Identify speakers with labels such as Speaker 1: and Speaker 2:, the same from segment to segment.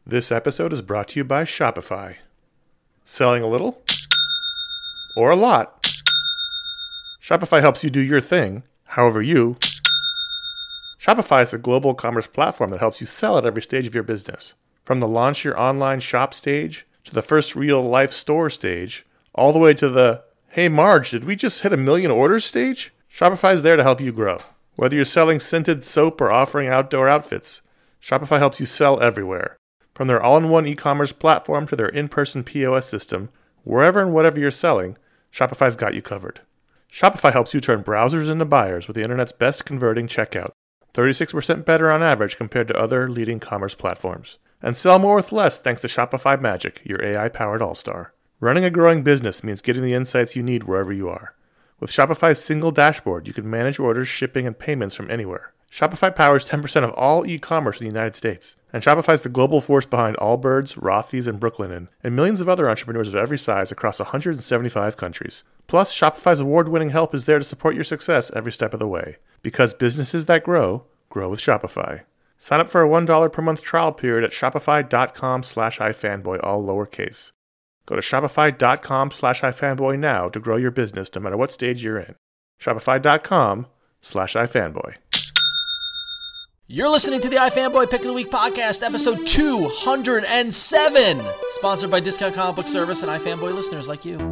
Speaker 1: This episode is brought to you by Shopify. Selling a little? Or a lot? Shopify helps you do your thing, however you. Shopify is a global commerce platform that helps you sell at every stage of your business. From the launch your online shop stage, to the first real-life store stage, all the way to the, hey Marge, did we just hit 1 million orders stage? Shopify is there to help you grow. Whether you're selling scented soap or offering outdoor outfits, Shopify helps you sell everywhere. From their all-in-one e-commerce platform to their in-person POS system, wherever and whatever you're selling, Shopify's got you covered. Shopify helps you turn browsers into buyers with the internet's best converting checkout, 36% better on average compared to other leading commerce platforms. And sell more with less thanks to Shopify Magic, your AI-powered all-star. Running a growing business means getting the insights you need wherever you are. With Shopify's single dashboard, you can manage orders, shipping, and payments from anywhere. Shopify powers 10% of all e-commerce in the United States. And Shopify's the global force behind Allbirds, Rothy's, and Brooklinen, and millions of other entrepreneurs of every size across 175 countries. Plus, Shopify's award-winning help is there to support your success every step of the way. Because businesses that grow, grow with Shopify. Sign up for a $1 per month trial period at shopify.com/ifanboy, all lowercase. Go to shopify.com/ifanboy now to grow your business no matter what stage you're in. Shopify.com/ifanboy.
Speaker 2: You're listening to the iFanboy Pick of the Week podcast, episode 207, sponsored by Discount Comic Book Service and iFanboy listeners like you.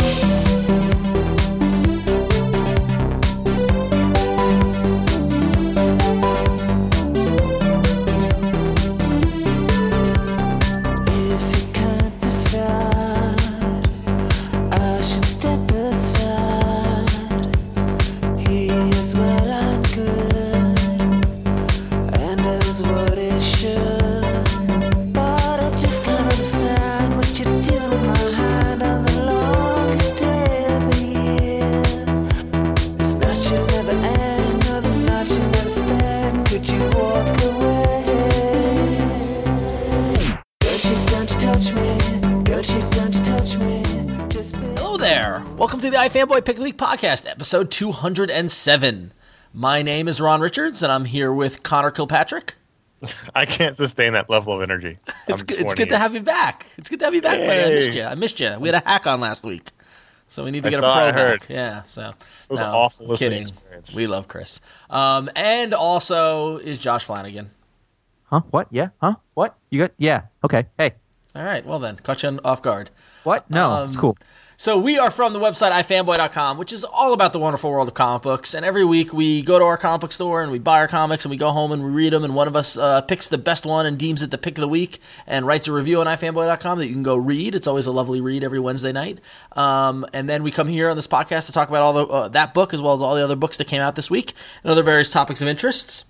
Speaker 2: Welcome to the iFanboy Pick of the Week podcast, episode 207. My name is Ron Richards, and I'm here with Connor Kilpatrick.
Speaker 1: I can't sustain that level of energy.
Speaker 2: It's good to have you back. It's good to have you back, buddy. I missed you. We had a hack on last week, so we need to get a pro back. Yeah, so
Speaker 1: it was an awful listening experience.
Speaker 2: We love Chris. And also is Josh Flanagan.
Speaker 3: Huh? What? Yeah? Huh? What? You got? Yeah. Okay. Hey.
Speaker 2: All right. Well then, caught you off guard.
Speaker 3: What? No, it's cool.
Speaker 2: So we are from the website ifanboy.com, which is all about the wonderful world of comic books. And every week we go to our comic book store and we buy our comics and we go home and we read them. And one of us picks the best one and deems it the pick of the week and writes a review on ifanboy.com that you can go read. It's always a lovely read every Wednesday night. And then we come here on this podcast to talk about all that book as well as all the other books that came out this week and other various topics of interest.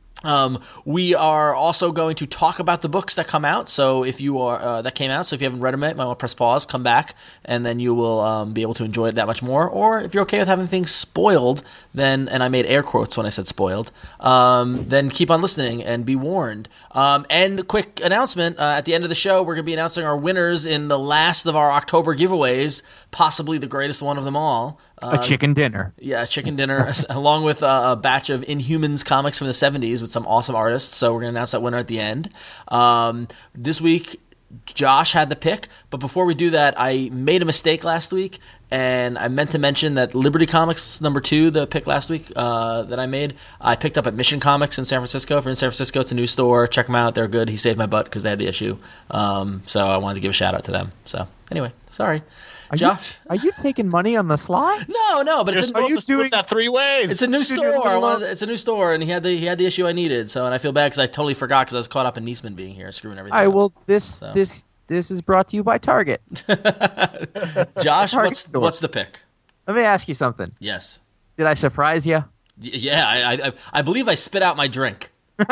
Speaker 2: We are also going to talk about the books that come out. So if you are that came out, so if you haven't read them yet, you might want to press pause, come back, and then you will be able to enjoy it that much more. Or if you're okay with having things spoiled, then, and I made air quotes when I said spoiled, then keep on listening and be warned. And quick announcement, at the end of the show, we're going to be announcing our winners in the last of our October giveaways, possibly the greatest one of them all.
Speaker 3: A chicken dinner.
Speaker 2: Yeah, a chicken dinner, along with a batch of Inhumans comics from the 70s with some awesome artists. So we're going to announce that winner at the end. This week, Josh had the pick. But before we do that, I made a mistake last week. And I meant to mention that Liberty Comics #2, the pick last week that I made, I picked up at Mission Comics in San Francisco. If you're in San Francisco, it's a new store. Check them out. They're good. He saved my butt because they had the issue. So I wanted to give a shout out to them. So anyway, sorry. Josh,
Speaker 3: are you taking money on the sly?
Speaker 2: No, but
Speaker 1: it's supposed to split that 3 ways.
Speaker 2: It's a new store. It's a new store, and he had the issue I needed. So, and I feel bad because I totally forgot because I was caught up in Niesman being here, screwing everything.
Speaker 3: All right,
Speaker 2: up.
Speaker 3: well, this is brought to you by Target.
Speaker 2: Josh, what's the pick?
Speaker 3: Let me ask you something.
Speaker 2: Yes.
Speaker 3: Did I surprise you?
Speaker 2: Yeah, I believe I spit out my drink.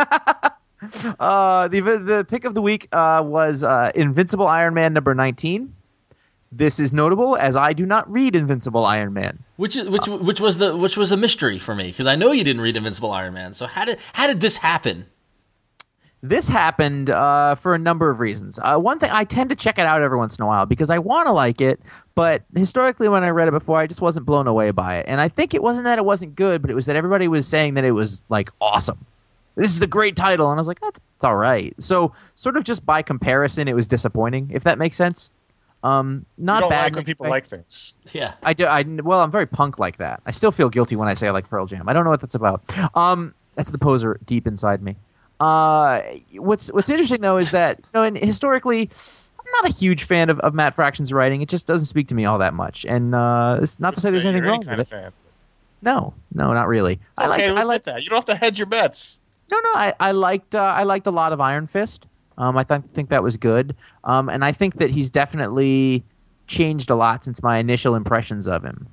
Speaker 3: The pick of the week was Invincible Iron Man #19. This is notable as I do not read Invincible Iron Man,
Speaker 2: which was a mystery for me because I know you didn't read Invincible Iron Man. So how did this happen?
Speaker 3: This happened for a number of reasons. One thing, I tend to check it out every once in a while because I want to like it, but historically when I read it before, I just wasn't blown away by it. And I think it wasn't that it wasn't good, but it was that everybody was saying that it was like awesome. this is the great title, and I was like, it's all right. So sort of just by comparison, it was disappointing, if that makes sense. Not
Speaker 1: You don't
Speaker 3: bad.
Speaker 1: like when people like things.
Speaker 2: Yeah.
Speaker 3: I do. Well, I'm very punk like that. I still feel guilty when I say I like Pearl Jam. I don't know what that's about. That's the poser deep inside me. What's interesting though is that and historically, I'm not a huge fan of Matt Fraction's writing. It just doesn't speak to me all that much. And it's not to say there's anything
Speaker 1: You're
Speaker 3: wrong
Speaker 1: any kind
Speaker 3: with
Speaker 1: of
Speaker 3: it.
Speaker 1: fan.
Speaker 3: No, not really.
Speaker 1: It's okay to admit that. You don't have to hedge your bets.
Speaker 3: No. I liked a lot of Iron Fist. I think that was good. And I think that he's definitely changed a lot since my initial impressions of him.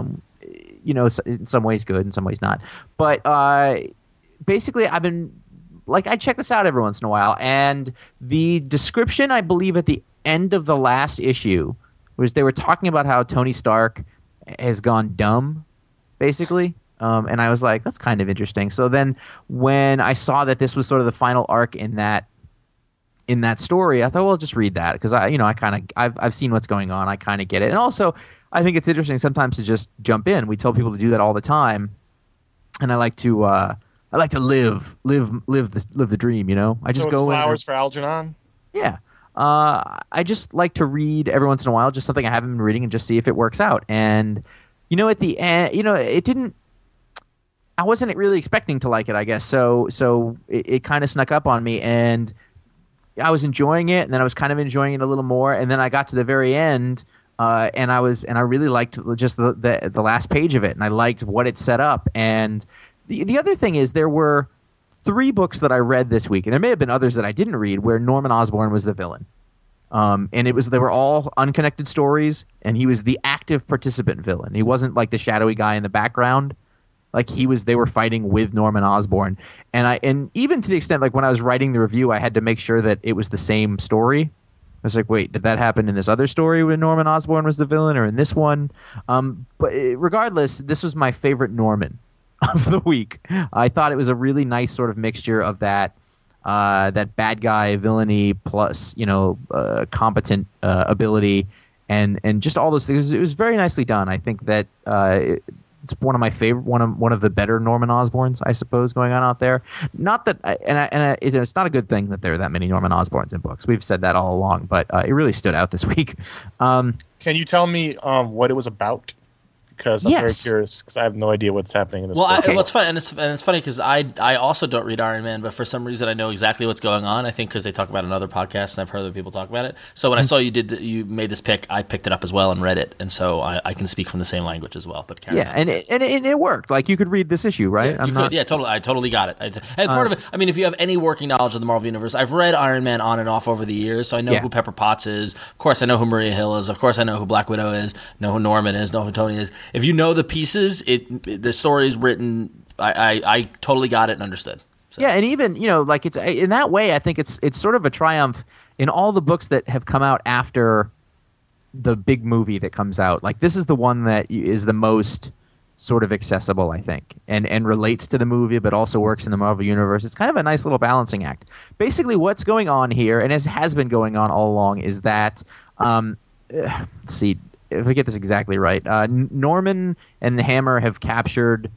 Speaker 3: In some ways good, in some ways not. But basically, I've been I check this out every once in a while, and the description, I believe, at the end of the last issue was they were talking about how Tony Stark has gone dumb, basically. And I was like, that's kind of interesting. So then when I saw that this was sort of the final arc in that story, I thought, well, just read that because I've seen what's going on. I kind of get it. And also, I think it's interesting sometimes to just jump in. We tell people to do that all the time, and I like to live the dream. I just go
Speaker 1: flowers for Algernon.
Speaker 3: Yeah. I just like to read every once in a while, just something I haven't been reading, and just see if it works out. And at the end, it didn't. I wasn't really expecting to like it, I guess. So it kind of snuck up on me, and I was enjoying it, and then I was kind of enjoying it a little more, and then I got to the very end, and I really liked just the last page of it, and I liked what it set up. And the other thing is, there were 3 books that I read this week, and there may have been others that I didn't read, where Norman Osborn was the villain. And they were all unconnected stories, and he was the active participant villain. He wasn't like the shadowy guy in the background. They were fighting with Norman Osborn. And even to the extent, when I was writing the review, I had to make sure that it was the same story. I was like, wait, did that happen in this other story when Norman Osborn was the villain, or in this one? But regardless, this was my favorite Norman of the week. I thought it was a really nice sort of mixture of that bad guy villainy plus competent ability and just all those things. It was very nicely done. I think that it's one of my favorite, one of the better Norman Osborns, I suppose, going on out there. Not that, it's not a good thing that there are that many Norman Osborns in books. We've said that all along, but it really stood out this week.
Speaker 1: Can you tell me what it was about? Because I'm very curious, because I have no idea what's happening in this book.
Speaker 2: Well, it's funny, and it's funny because I also don't read Iron Man, but for some reason I know exactly what's going on. I think because they talk about another podcast, and I've heard other people talk about it. So when I saw you made this pick, I picked it up as well and read it, and so I can speak from the same language as well. But
Speaker 3: and it worked. You could read this issue, right?
Speaker 2: Yeah, totally. I totally got it. And part of it, I mean, if you have any working knowledge of the Marvel Universe, I've read Iron Man on and off over the years, so I know who Pepper Potts is. Of course, I know who Maria Hill is. Of course, I know who Black Widow is. Know who Norman is. Know who Tony is. If you know the pieces, the story is written. I totally got it and understood. So.
Speaker 3: Yeah, and even it's in that way. I think it's sort of a triumph in all the books that have come out after the big movie that comes out. This is the one that is the most sort of accessible, I think, and relates to the movie, but also works in the Marvel Universe. It's kind of a nice little balancing act. Basically, what's going on here, and as has been going on all along, is that let's see. If I get this exactly right, Norman and the Hammer have captured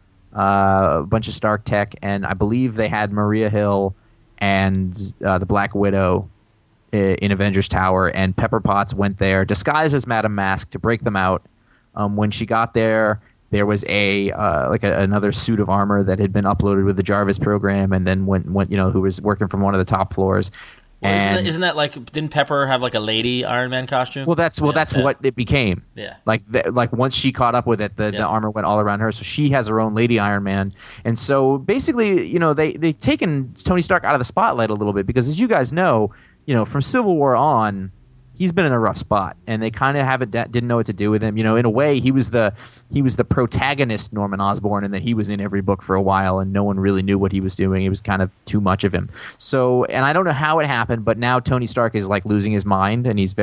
Speaker 3: a bunch of Stark tech, and I believe they had Maria Hill and the Black Widow in Avengers Tower, and Pepper Potts went there disguised as Madame Mask to break them out. When she got there, there was another suit of armor that had been uploaded with the Jarvis program, and then went who was working from one of the top floors.
Speaker 2: Well, isn't that didn't Pepper have a lady Iron Man costume?
Speaker 3: Well, that's what it became.
Speaker 2: Yeah.
Speaker 3: Once she caught up with it, the armor went all around her, so she has her own lady Iron Man. And so basically, they've taken Tony Stark out of the spotlight a little bit because, as you guys know, from Civil War on, he's been in a rough spot, and they kind of didn't know what to do with him. In a way, he was the protagonist, Norman Osborn, and that he was in every book for a while, and no one really knew what he was doing. It was kind of too much of him. So, and I don't know how it happened, but now Tony Stark is losing his mind, and he's very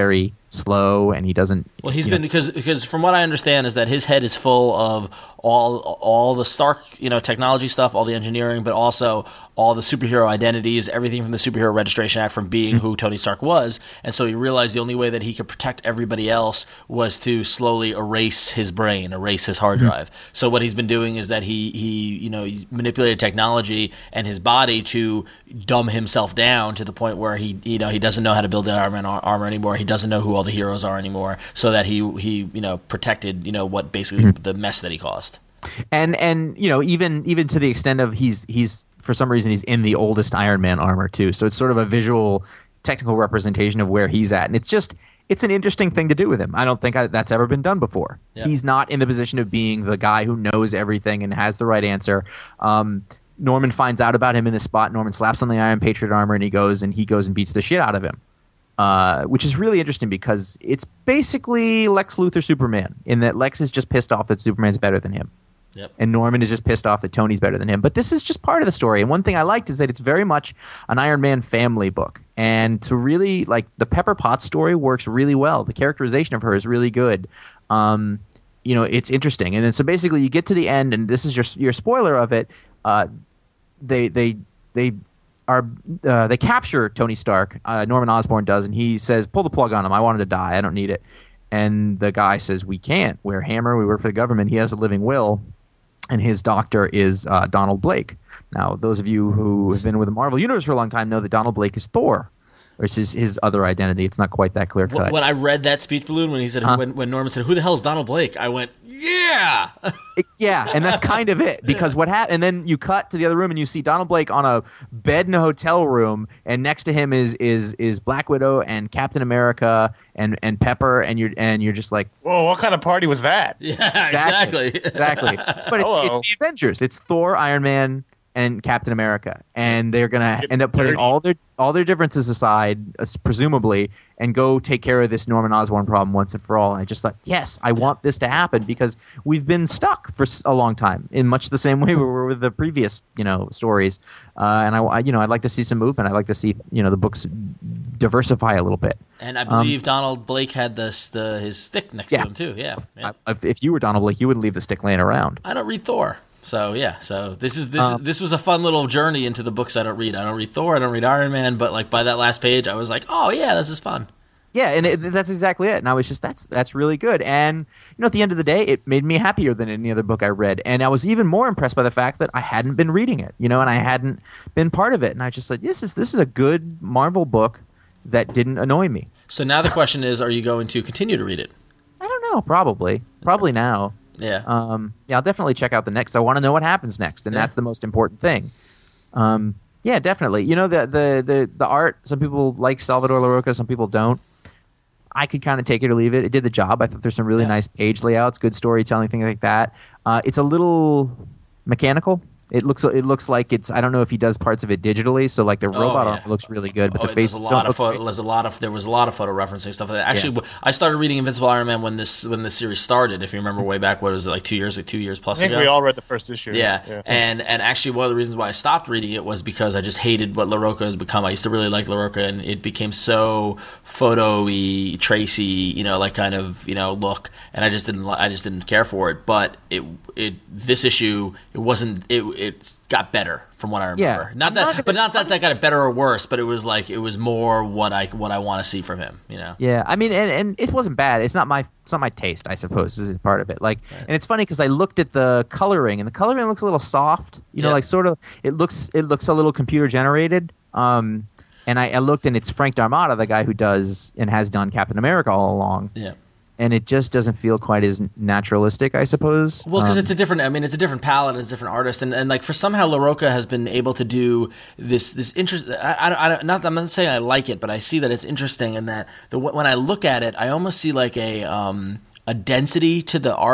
Speaker 3: slow, and he doesn't.
Speaker 2: Well, he's been because from what I understand is that his head is full of all the Stark technology stuff, all the engineering, but also all the superhero identities, everything from the Superhero Registration Act, from being who Tony Stark was, and so he realized the only way that he could protect everybody else was to slowly erase his brain, erase his hard drive. So what he's been doing is that he manipulated technology and his body to dumb himself down to the point where he doesn't know how to build the Iron Man armor anymore. He doesn't know who all the heroes are anymore, so that he protected what basically the mess that he caused.
Speaker 3: And even to the extent of he's for some reason he's in the oldest Iron Man armor too. So it's sort of a visual, technical representation of where he's at, and it's an interesting thing to do with him. I don't think that's ever been done before. Yep. He's not in the position of being the guy who knows everything and has the right answer. Norman finds out about him in this spot. Norman slaps on the Iron Patriot armor, and he goes and beats the shit out of him. Which is really interesting because it's basically Lex Luthor Superman, in that Lex is just pissed off that Superman's better than him.
Speaker 2: Yep.
Speaker 3: And Norman is just pissed off that Tony's better than him. But this is just part of the story. And one thing I liked is that it's very much an Iron Man family book. And to really, the Pepper Potts story works really well. The characterization of her is really good. It's interesting. And then so basically you get to the end, and this is your spoiler of it. They capture Tony Stark. Norman Osborn does, and he says, "Pull the plug on him. I want him to die. I don't need it." And the guy says, "We can't. We're Hammer. We work for the government. He has a living will." And his doctor is Donald Blake. Now, those of you who have been with the Marvel Universe for a long time know that Donald Blake is Thor. Or it's his other identity. It's not quite that clear cut.
Speaker 2: When I read that speech balloon, when he said, when Norman said, "Who the hell is Donald Blake?" I went, "Yeah."
Speaker 3: Yeah, and that's kind of it, because what happened, and then you cut to the other room and you see Donald Blake on a bed in a hotel room, and next to him is Black Widow and Captain America and Pepper, and you're just like,
Speaker 4: whoa, what kind of party was that?
Speaker 2: Yeah, exactly.
Speaker 3: But it's the Avengers. It's Thor, Iron Man, and Captain America, and they're gonna end up putting all their differences aside, presumably, and go take care of this Norman Osborn problem once and for all. And I just thought, yes, I want this to happen, because we've been stuck for a long time in much the same way we were with the previous stories. And I'd like to see some movement. I'd like to see the books diversify a little bit.
Speaker 2: And I believe Donald Blake had his stick next to him too. Yeah.
Speaker 3: If you were Donald Blake, you would leave the stick laying around.
Speaker 2: I don't read Thor. So this was a fun little journey into the books I don't read. I don't read Thor, I don't read Iron Man, but by that last page, I was like, oh yeah, this is fun.
Speaker 3: Yeah, and that's exactly it. And I was just, that's really good. And at the end of the day, it made me happier than any other book I read. And I was even more impressed by the fact that I hadn't been reading it, and I hadn't been part of it. And I just thought, this is a good Marvel book that didn't annoy me.
Speaker 2: So now the question is, are you going to continue to read it?
Speaker 3: I don't know. Probably now.
Speaker 2: Yeah.
Speaker 3: I'll definitely check out the next. I want to know what happens next, and that's the most important thing. Yeah, definitely. The art. Some people like Salvador Larroca, some people don't. I could kind of take it or leave it. It did the job. I thought there's some really nice page layouts, good storytelling, things like that. It's a little mechanical. It looks like it's. I don't know if he does parts of it digitally. So like the robot arm looks really good, but the faces don't look great.
Speaker 2: There was a lot of photo referencing stuff. Actually, I started reading Invincible Iron Man when this series started. If you remember way back, what was it, like 2 years plus ago?
Speaker 4: I think we all read the first issue.
Speaker 2: Yeah. And actually one of the reasons why I stopped reading it was because I just hated what Larroca has become. I used to really like Larroca, and it became so photo-y, Tracy, kind of look, and I just didn't care for it. But this issue, it got better from what I remember.
Speaker 3: Yeah.
Speaker 2: Not that got it better or worse, but it was more what I want to see from him.
Speaker 3: Yeah, I mean, and it wasn't bad. It's not my taste, I suppose, is part of it. And it's funny because I looked at the coloring, and the coloring looks a little soft. Sort of. It looks a little computer generated. And I looked, and it's Frank Darmato, the guy who does and has done Captain America all along.
Speaker 2: Yeah.
Speaker 3: And it just doesn't feel quite as naturalistic, I suppose.
Speaker 2: Well, because it's a different palette, it's a different artist, and for somehow Larroca has been able to do this interest. I'm not saying I like it, but I see that it's interesting, and that when I look at it, I almost see like a density to the art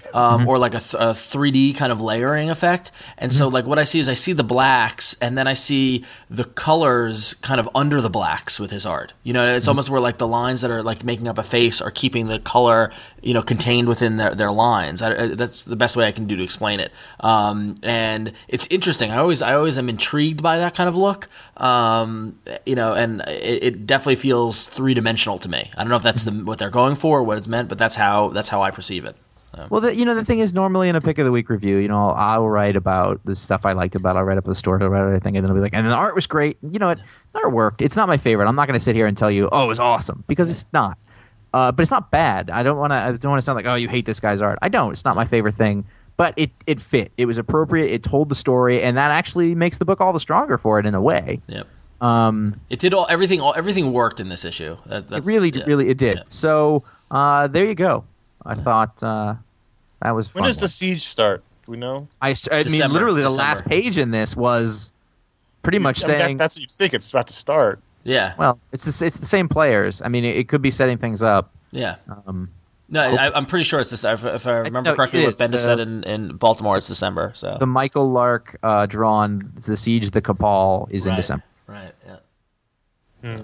Speaker 2: or like a 3D kind of layering effect. And so like what I see is I see the blacks, and then I see the colors kind of under the blacks with his art. You know, it's almost where like the lines that are like making up a face are keeping the color, you know, contained within their lines. That's the best way I can do to explain it. And it's interesting. I always am intrigued by that kind of look. You know, and it definitely feels three-dimensional to me. I don't know if that's what they're going for or what it's meant, but that's how I perceive it.
Speaker 3: Well, the thing is, normally in a pick of the week review, you know, I'll write about the stuff I liked about. I'll write up the story, I'll write everything, and then I'll be like, and then the art was great. You know what? The art worked. It's not my favorite. I'm not going to sit here and tell you, oh, it was awesome, because it's not. But it's not bad. I don't want to sound like, oh, you hate this guy's art. I don't. It's not my favorite thing. But it fit. It was appropriate. It told the story, and that actually makes the book all the stronger for it in a way.
Speaker 2: Yep. It did everything worked in this issue.
Speaker 3: It really did. Yeah. So there you go. I thought that was fun.
Speaker 4: When does the siege start? Do we know?
Speaker 3: I mean, literally, the last page in this was pretty much saying
Speaker 4: that's what you think it's about to start.
Speaker 2: Yeah.
Speaker 3: Well, it's the same players. I mean, it could be setting things up.
Speaker 2: Yeah. No, I'm pretty sure it's this. If I remember correctly, what Bendis said in Baltimore, it's December. So
Speaker 3: the Michael Lark drawn "The Siege of the Cabal" is in December.
Speaker 2: Right. Yeah.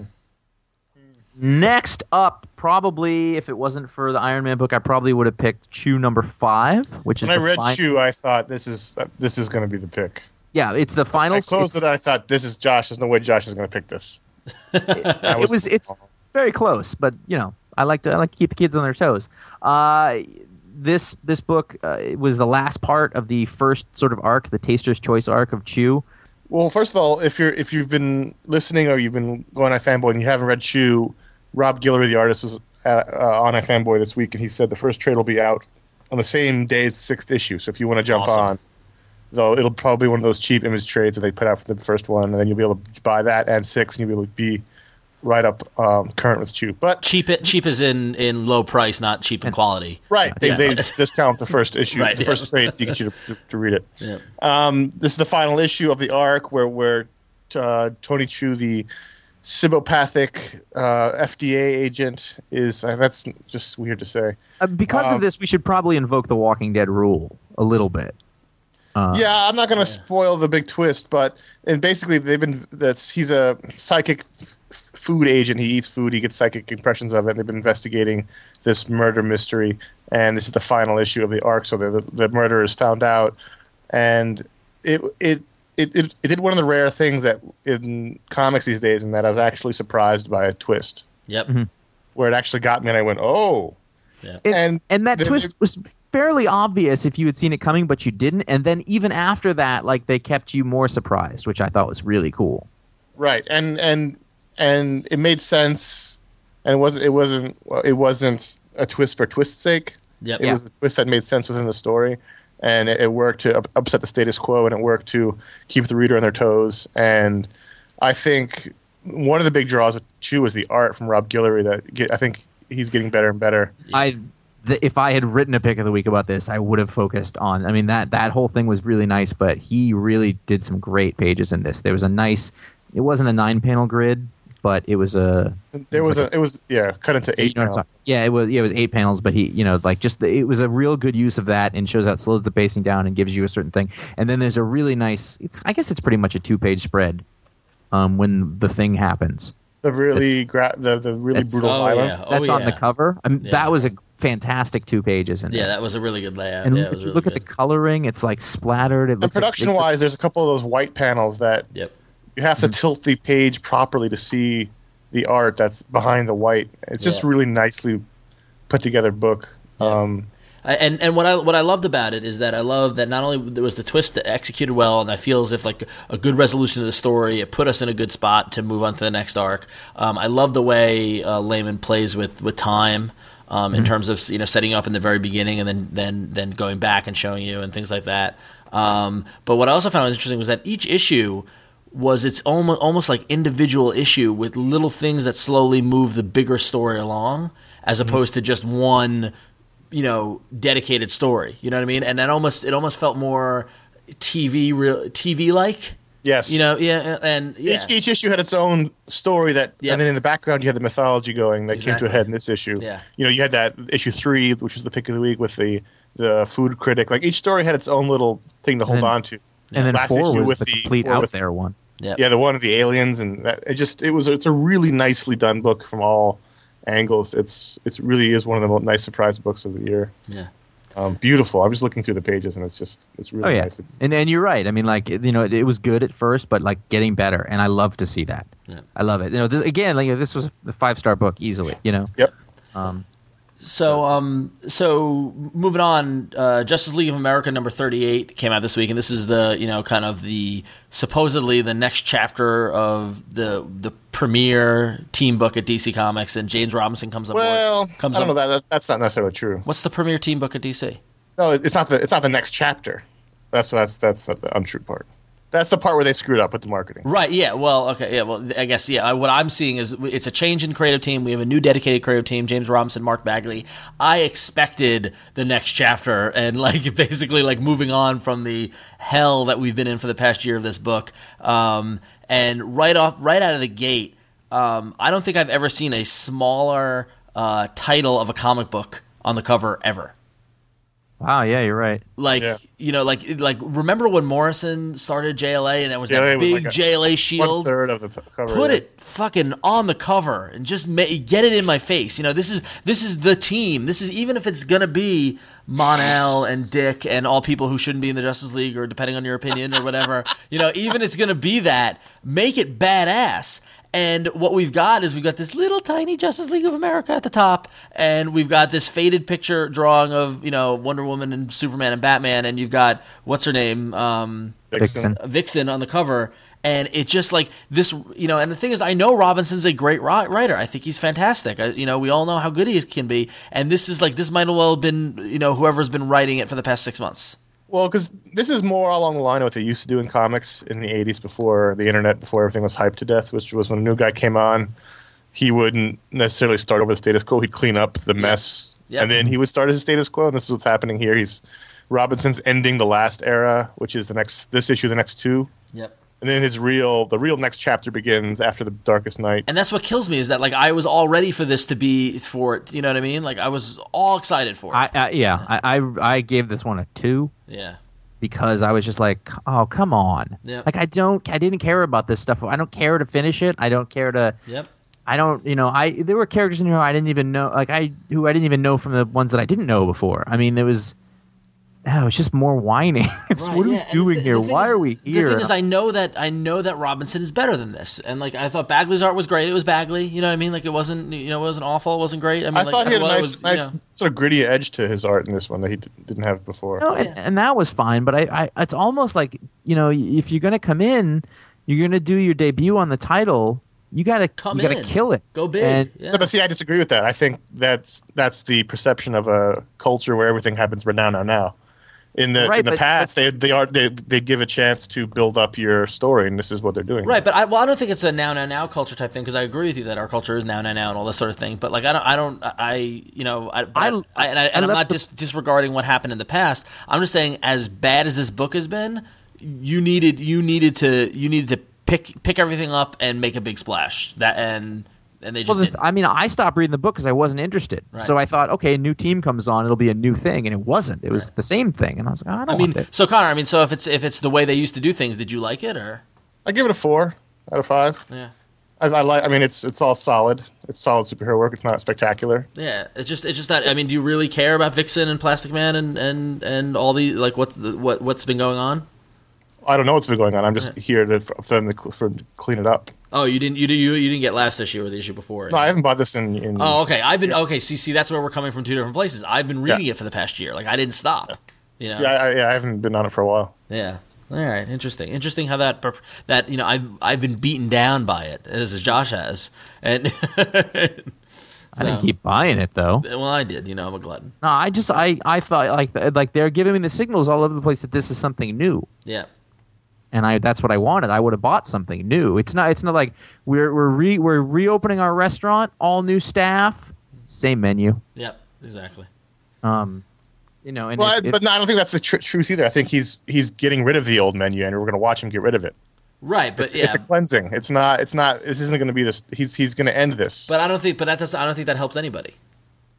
Speaker 3: Next up, probably if it wasn't for the Iron Man book, I probably would have picked Chew number 5, which is.
Speaker 4: When I read Chew, I thought this is going to be the pick.
Speaker 3: Yeah, it's the final.
Speaker 4: I closed it. I thought this is Josh. There's no way Josh is going to pick this.
Speaker 3: It's very close, but you know. I like to keep the kids on their toes. This book was the last part of the first sort of arc, the Taster's Choice arc of Chew.
Speaker 4: Well, first of all, if you've been listening or you've been going on iFanboy and you haven't read Chew, Rob Guillory, the artist, was on iFanboy this week, and he said the first trade will be out on the same day as the 6th issue. So if you want to jump on, though, it'll probably be one of those cheap image trades that they put out for the first one, and then you'll be able to buy that and 6, and you'll be able to be right up current with Chew. But
Speaker 2: cheap is in low price, not cheap in quality.
Speaker 4: Right. They discount the first issue, the first trade, to get you to read it. Yeah. This is the final issue of the arc where Tony Chew, the Cybopathic FDA agent, is. That's just weird to say.
Speaker 3: Because of this, we should probably invoke the Walking Dead rule a little bit.
Speaker 4: Yeah, I'm not going to spoil the big twist, but basically he's a psychic food agent. He eats food. He gets psychic impressions of it. They've been investigating this murder mystery, and this is the final issue of the arc. So the murderer is found out, and it did one of the rare things that in comics these days, in that I was actually surprised by a twist.
Speaker 2: Yep.
Speaker 3: Mm-hmm.
Speaker 4: Where it actually got me, and I went, "Oh."
Speaker 2: Yeah.
Speaker 3: And that twist was fairly obvious if you had seen it coming, but you didn't. And then even after that, like, they kept you more surprised, which I thought was really cool.
Speaker 4: Right, and it made sense, and it wasn't a twist for twist's sake.
Speaker 2: Yep.
Speaker 4: It was a twist that made sense within the story, and it worked to upset the status quo, and it worked to keep the reader on their toes. And I think one of the big draws of Chew was the art from Rob Guillory. I think he's getting better and better.
Speaker 3: If I had written a pick of the week about this, I would have focused on. I mean, that whole thing was really nice, but he really did some great pages in this. There was a nice. It wasn't a 9-panel grid, but it was a.
Speaker 4: It was cut into 8 panels.
Speaker 3: Yeah, it was 8 panels, but he, it was a real good use of that, and shows how it slows the pacing down and gives you a certain thing. And then there's a really nice. I guess it's pretty much a 2-page spread, when the thing happens.
Speaker 4: The really brutal violence.
Speaker 2: Yeah.
Speaker 3: That's on the cover. That was a fantastic 2 pages.
Speaker 2: Yeah, that was a really good layout.
Speaker 3: And
Speaker 2: if
Speaker 3: you look at the coloring, it's like splattered.
Speaker 4: And production-wise, there's a couple of those white panels that you have to tilt the page properly to see the art that's behind the white. It's just really nicely put together book.
Speaker 2: Yeah. And what I loved about it is that I love that not only there was the twist that executed well, and I feel as if like a good resolution to the story, it put us in a good spot to move on to the next arc. I love the way Layman plays with time. In terms of setting up in the very beginning and then going back and showing you and things like that. But what I also found interesting was that each issue was its almost like individual issue with little things that slowly move the bigger story along, as opposed to just one dedicated story. You know what I mean? And that it almost felt more TV like.
Speaker 4: Yes.
Speaker 2: And
Speaker 4: each issue had its own story and then in the background you had the mythology going that came to a head in this issue.
Speaker 2: Yeah.
Speaker 4: You had that issue 3, which was the pick of the week with the the food critic. Like each story had its own little thing to hold
Speaker 3: then-
Speaker 4: on to.
Speaker 3: And then
Speaker 4: Last
Speaker 3: 4
Speaker 4: issue
Speaker 3: was
Speaker 4: with
Speaker 3: the complete
Speaker 4: four
Speaker 3: out
Speaker 4: with-
Speaker 3: there one.
Speaker 4: Yeah, the one of the aliens, and it's a really nicely done book from all angles. It really is one of the most nice surprise books of the year.
Speaker 2: Yeah.
Speaker 4: Beautiful. I'm just looking through the pages, and it's really
Speaker 3: Oh yeah,
Speaker 4: nice.
Speaker 3: and you're right. I mean, like it was good at first, but like getting better, and I love to see that.
Speaker 2: Yeah.
Speaker 3: I love it. Again, like this was a 5-star book easily.
Speaker 4: Yep.
Speaker 2: So moving on, Justice League of America number 38 came out this week, and this is the kind of the supposedly the next chapter of the premier team book at DC Comics, and James Robinson comes on
Speaker 4: Well,
Speaker 2: board.
Speaker 4: I don't know that that's not necessarily true.
Speaker 2: What's the premier team book at DC?
Speaker 4: No, it's not the next chapter. That's the untrue part. That's the part where they screwed up with the marketing.
Speaker 2: Right. Yeah. Well. Okay. Yeah. Well, I guess. Yeah. What I'm seeing is it's a change in creative team. We have a new dedicated creative team: James Robinson, Mark Bagley. I expected the next chapter, and like basically like moving on from the hell that we've been in for the past year of this book. And right out of the gate, I don't think I've ever seen a smaller title of a comic book on the cover ever.
Speaker 3: Wow, yeah, you're right.
Speaker 2: Like like remember when Morrison started JLA and there was that
Speaker 4: JLA was
Speaker 2: big
Speaker 4: like
Speaker 2: JLA shield?
Speaker 4: 1/3 of the cover.
Speaker 2: Put
Speaker 4: yeah.
Speaker 2: it fucking on the cover and just get it in my face. This is the team. This is, even if it's gonna be Mon-El and Dick and all people who shouldn't be in the Justice League, or depending on your opinion or whatever. Even if it's gonna be that, make it badass. And what we've got this little tiny Justice League of America at the top, and we've got this faded picture drawing of Wonder Woman and Superman and Batman, and you've got what's her name, Vixen on the cover, and it just like this, And the thing is, I know Robinson's a great writer. I think he's fantastic. We all know how good he can be, and this might have well been whoever's been writing it for the past 6 months.
Speaker 4: Well, because this is more along the line of what they used to do in comics in the 80s before the internet, before everything was hyped to death, which was when a new guy came on, he wouldn't necessarily start over the status quo. He'd clean up the mess, and then he would start as a status quo, and this is what's happening here. Robinson's ending the last era, which is this issue, the next 2.
Speaker 2: Yep.
Speaker 4: And then the real next chapter begins after the Darkest Night.
Speaker 2: And that's what kills me, is that like I was all ready for this to be for it. You know what I mean? Like I was all excited for it.
Speaker 3: I gave this one a 2.
Speaker 2: Yeah.
Speaker 3: Because I was just like, oh, come on.
Speaker 2: Yep.
Speaker 3: Like I didn't care about this stuff. I don't care to finish it. I don't care to.
Speaker 2: Yep.
Speaker 3: I don't. There were characters in here I didn't even know. Who I didn't even know from the ones that I didn't know before. I mean, it was just more whining. What are we doing here? Why are we here?
Speaker 2: The thing is, I know that Robinson is better than this, and like I thought Bagley's art was great. It was Bagley, you know what I mean? Like it wasn't awful. It wasn't great. I mean,
Speaker 4: I thought he had a nice sort of gritty edge to his art in this one that he didn't have before.
Speaker 3: No, and that was fine. But it's almost like if you're gonna come in, you're gonna do your debut on the title. You gotta kill it.
Speaker 2: Go big.
Speaker 4: No, but see, I disagree with that. I think that's the perception of a culture where everything happens right now. In the past, they give a chance to build up your story, and this is what they're doing.
Speaker 2: Right, but I don't think it's a now culture type thing, because I agree with you that our culture is now and all this sort of thing. But like I'm not disregarding what happened in the past. I'm just saying, as bad as this book has been, you needed to pick everything up and make a big splash. And they just didn't.
Speaker 3: I stopped reading the book because I wasn't interested.
Speaker 2: Right.
Speaker 3: So I thought, okay, a new team comes on, it'll be a new thing, and it wasn't. It was the same thing, and I was like, I don't want it.
Speaker 2: So Connor, so if it's the way they used to do things, did you like it, or?
Speaker 4: I give it a 4 out of 5.
Speaker 2: Yeah.
Speaker 4: It's all solid. It's solid superhero work. It's not spectacular.
Speaker 2: Yeah, it's just that. Do you really care about Vixen and Plastic Man and all the like what's been going on?
Speaker 4: I don't know what's been going on. I'm just here for them to clean it up.
Speaker 2: Oh, you didn't get last issue or the issue before?
Speaker 4: No, I haven't bought this in.
Speaker 2: Oh, okay. See, that's where we're coming from, 2 different places. I've been reading it for the past year. Like I didn't stop.
Speaker 4: Yeah, I haven't been on it for a while.
Speaker 2: Yeah. All right. Interesting how that I've been beaten down by it, as Josh has, and
Speaker 3: I didn't keep buying it though.
Speaker 2: Well, I did. I'm a glutton.
Speaker 3: No, I thought like they're giving me the signals all over the place that this is something new.
Speaker 2: Yeah.
Speaker 3: And that's what I wanted. I would have bought something new. It's not like we're reopening our restaurant, all new staff, same menu.
Speaker 2: Yep, exactly.
Speaker 3: And
Speaker 4: but no, I don't think that's the truth either. I think he's getting rid of the old menu, and we're going to watch him get rid of it.
Speaker 2: Right, but
Speaker 4: it's a cleansing. It's not. This isn't going to be this. He's going to end this.
Speaker 2: But I don't think that helps anybody.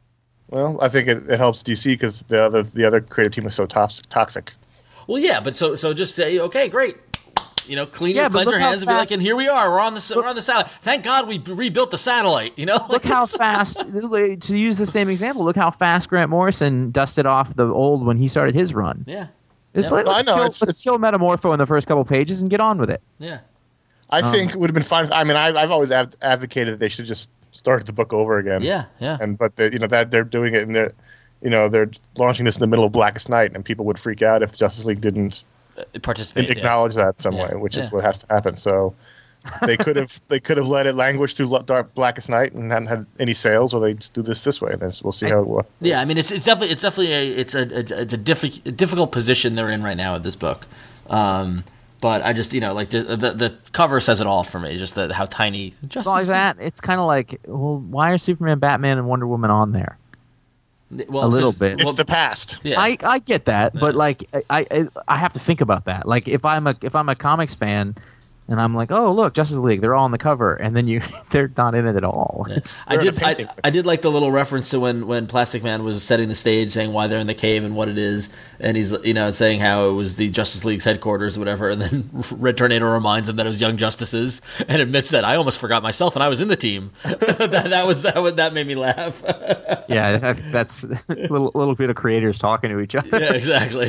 Speaker 4: Well, I think it helps DC because the other creative team is so toxic.
Speaker 2: Well, yeah, but so just say, okay, great. You know, cleanse your hands and be like, and here we are. We're on the satellite. Thank God we rebuilt the satellite. You know,
Speaker 3: look how fast. To use the same example, look how fast Grant Morrison dusted off the old when he started his run.
Speaker 2: Yeah,
Speaker 3: let's kill Metamorpho in the first couple pages and get on with it.
Speaker 2: Yeah,
Speaker 4: I think it would have been fine. I mean, I've always advocated that they should just start the book over again.
Speaker 2: Yeah.
Speaker 4: But that they're doing it and they're launching this in the middle of Blackest Night, and people would freak out if Justice League didn't
Speaker 2: participate,
Speaker 4: acknowledge that some way, which is what has to happen. So they could have let it languish through Blackest Night and hadn't had any sales, or they just do this way. And we'll see how it works.
Speaker 2: Yeah, I mean, it's definitely a difficult position they're in right now with this book. But I just like the cover says it all for me. Just how tiny.
Speaker 3: Just like that, it's kind of like, well, why are Superman, Batman, and Wonder Woman on there?
Speaker 2: Well,
Speaker 3: a little bit.
Speaker 4: It's the past.
Speaker 2: Yeah.
Speaker 3: I get that, but like I have to think about that. Like if I'm a comics fan, and I'm like, oh look, Justice League, they're all on the cover, and then they're not in it at all.
Speaker 2: Yeah. I did like the little reference to when Plastic Man was setting the stage, saying why they're in the cave and what it is, and he's saying how it was the Justice League's headquarters or whatever, and then Red Tornado reminds him that it was Young Justices and admits that I almost forgot myself and I was in the team. that made me laugh.
Speaker 3: Yeah, that's a little bit of creators talking to each other.
Speaker 2: Yeah, exactly.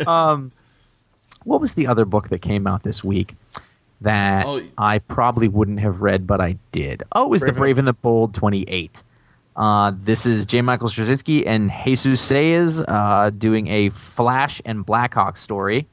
Speaker 3: What was the other book that came out this week that I probably wouldn't have read, but I did? Oh, it was The Brave and the Bold 28. This is J. Michael Straczynski and Jesus Saiz doing a Flash and Blackhawk story.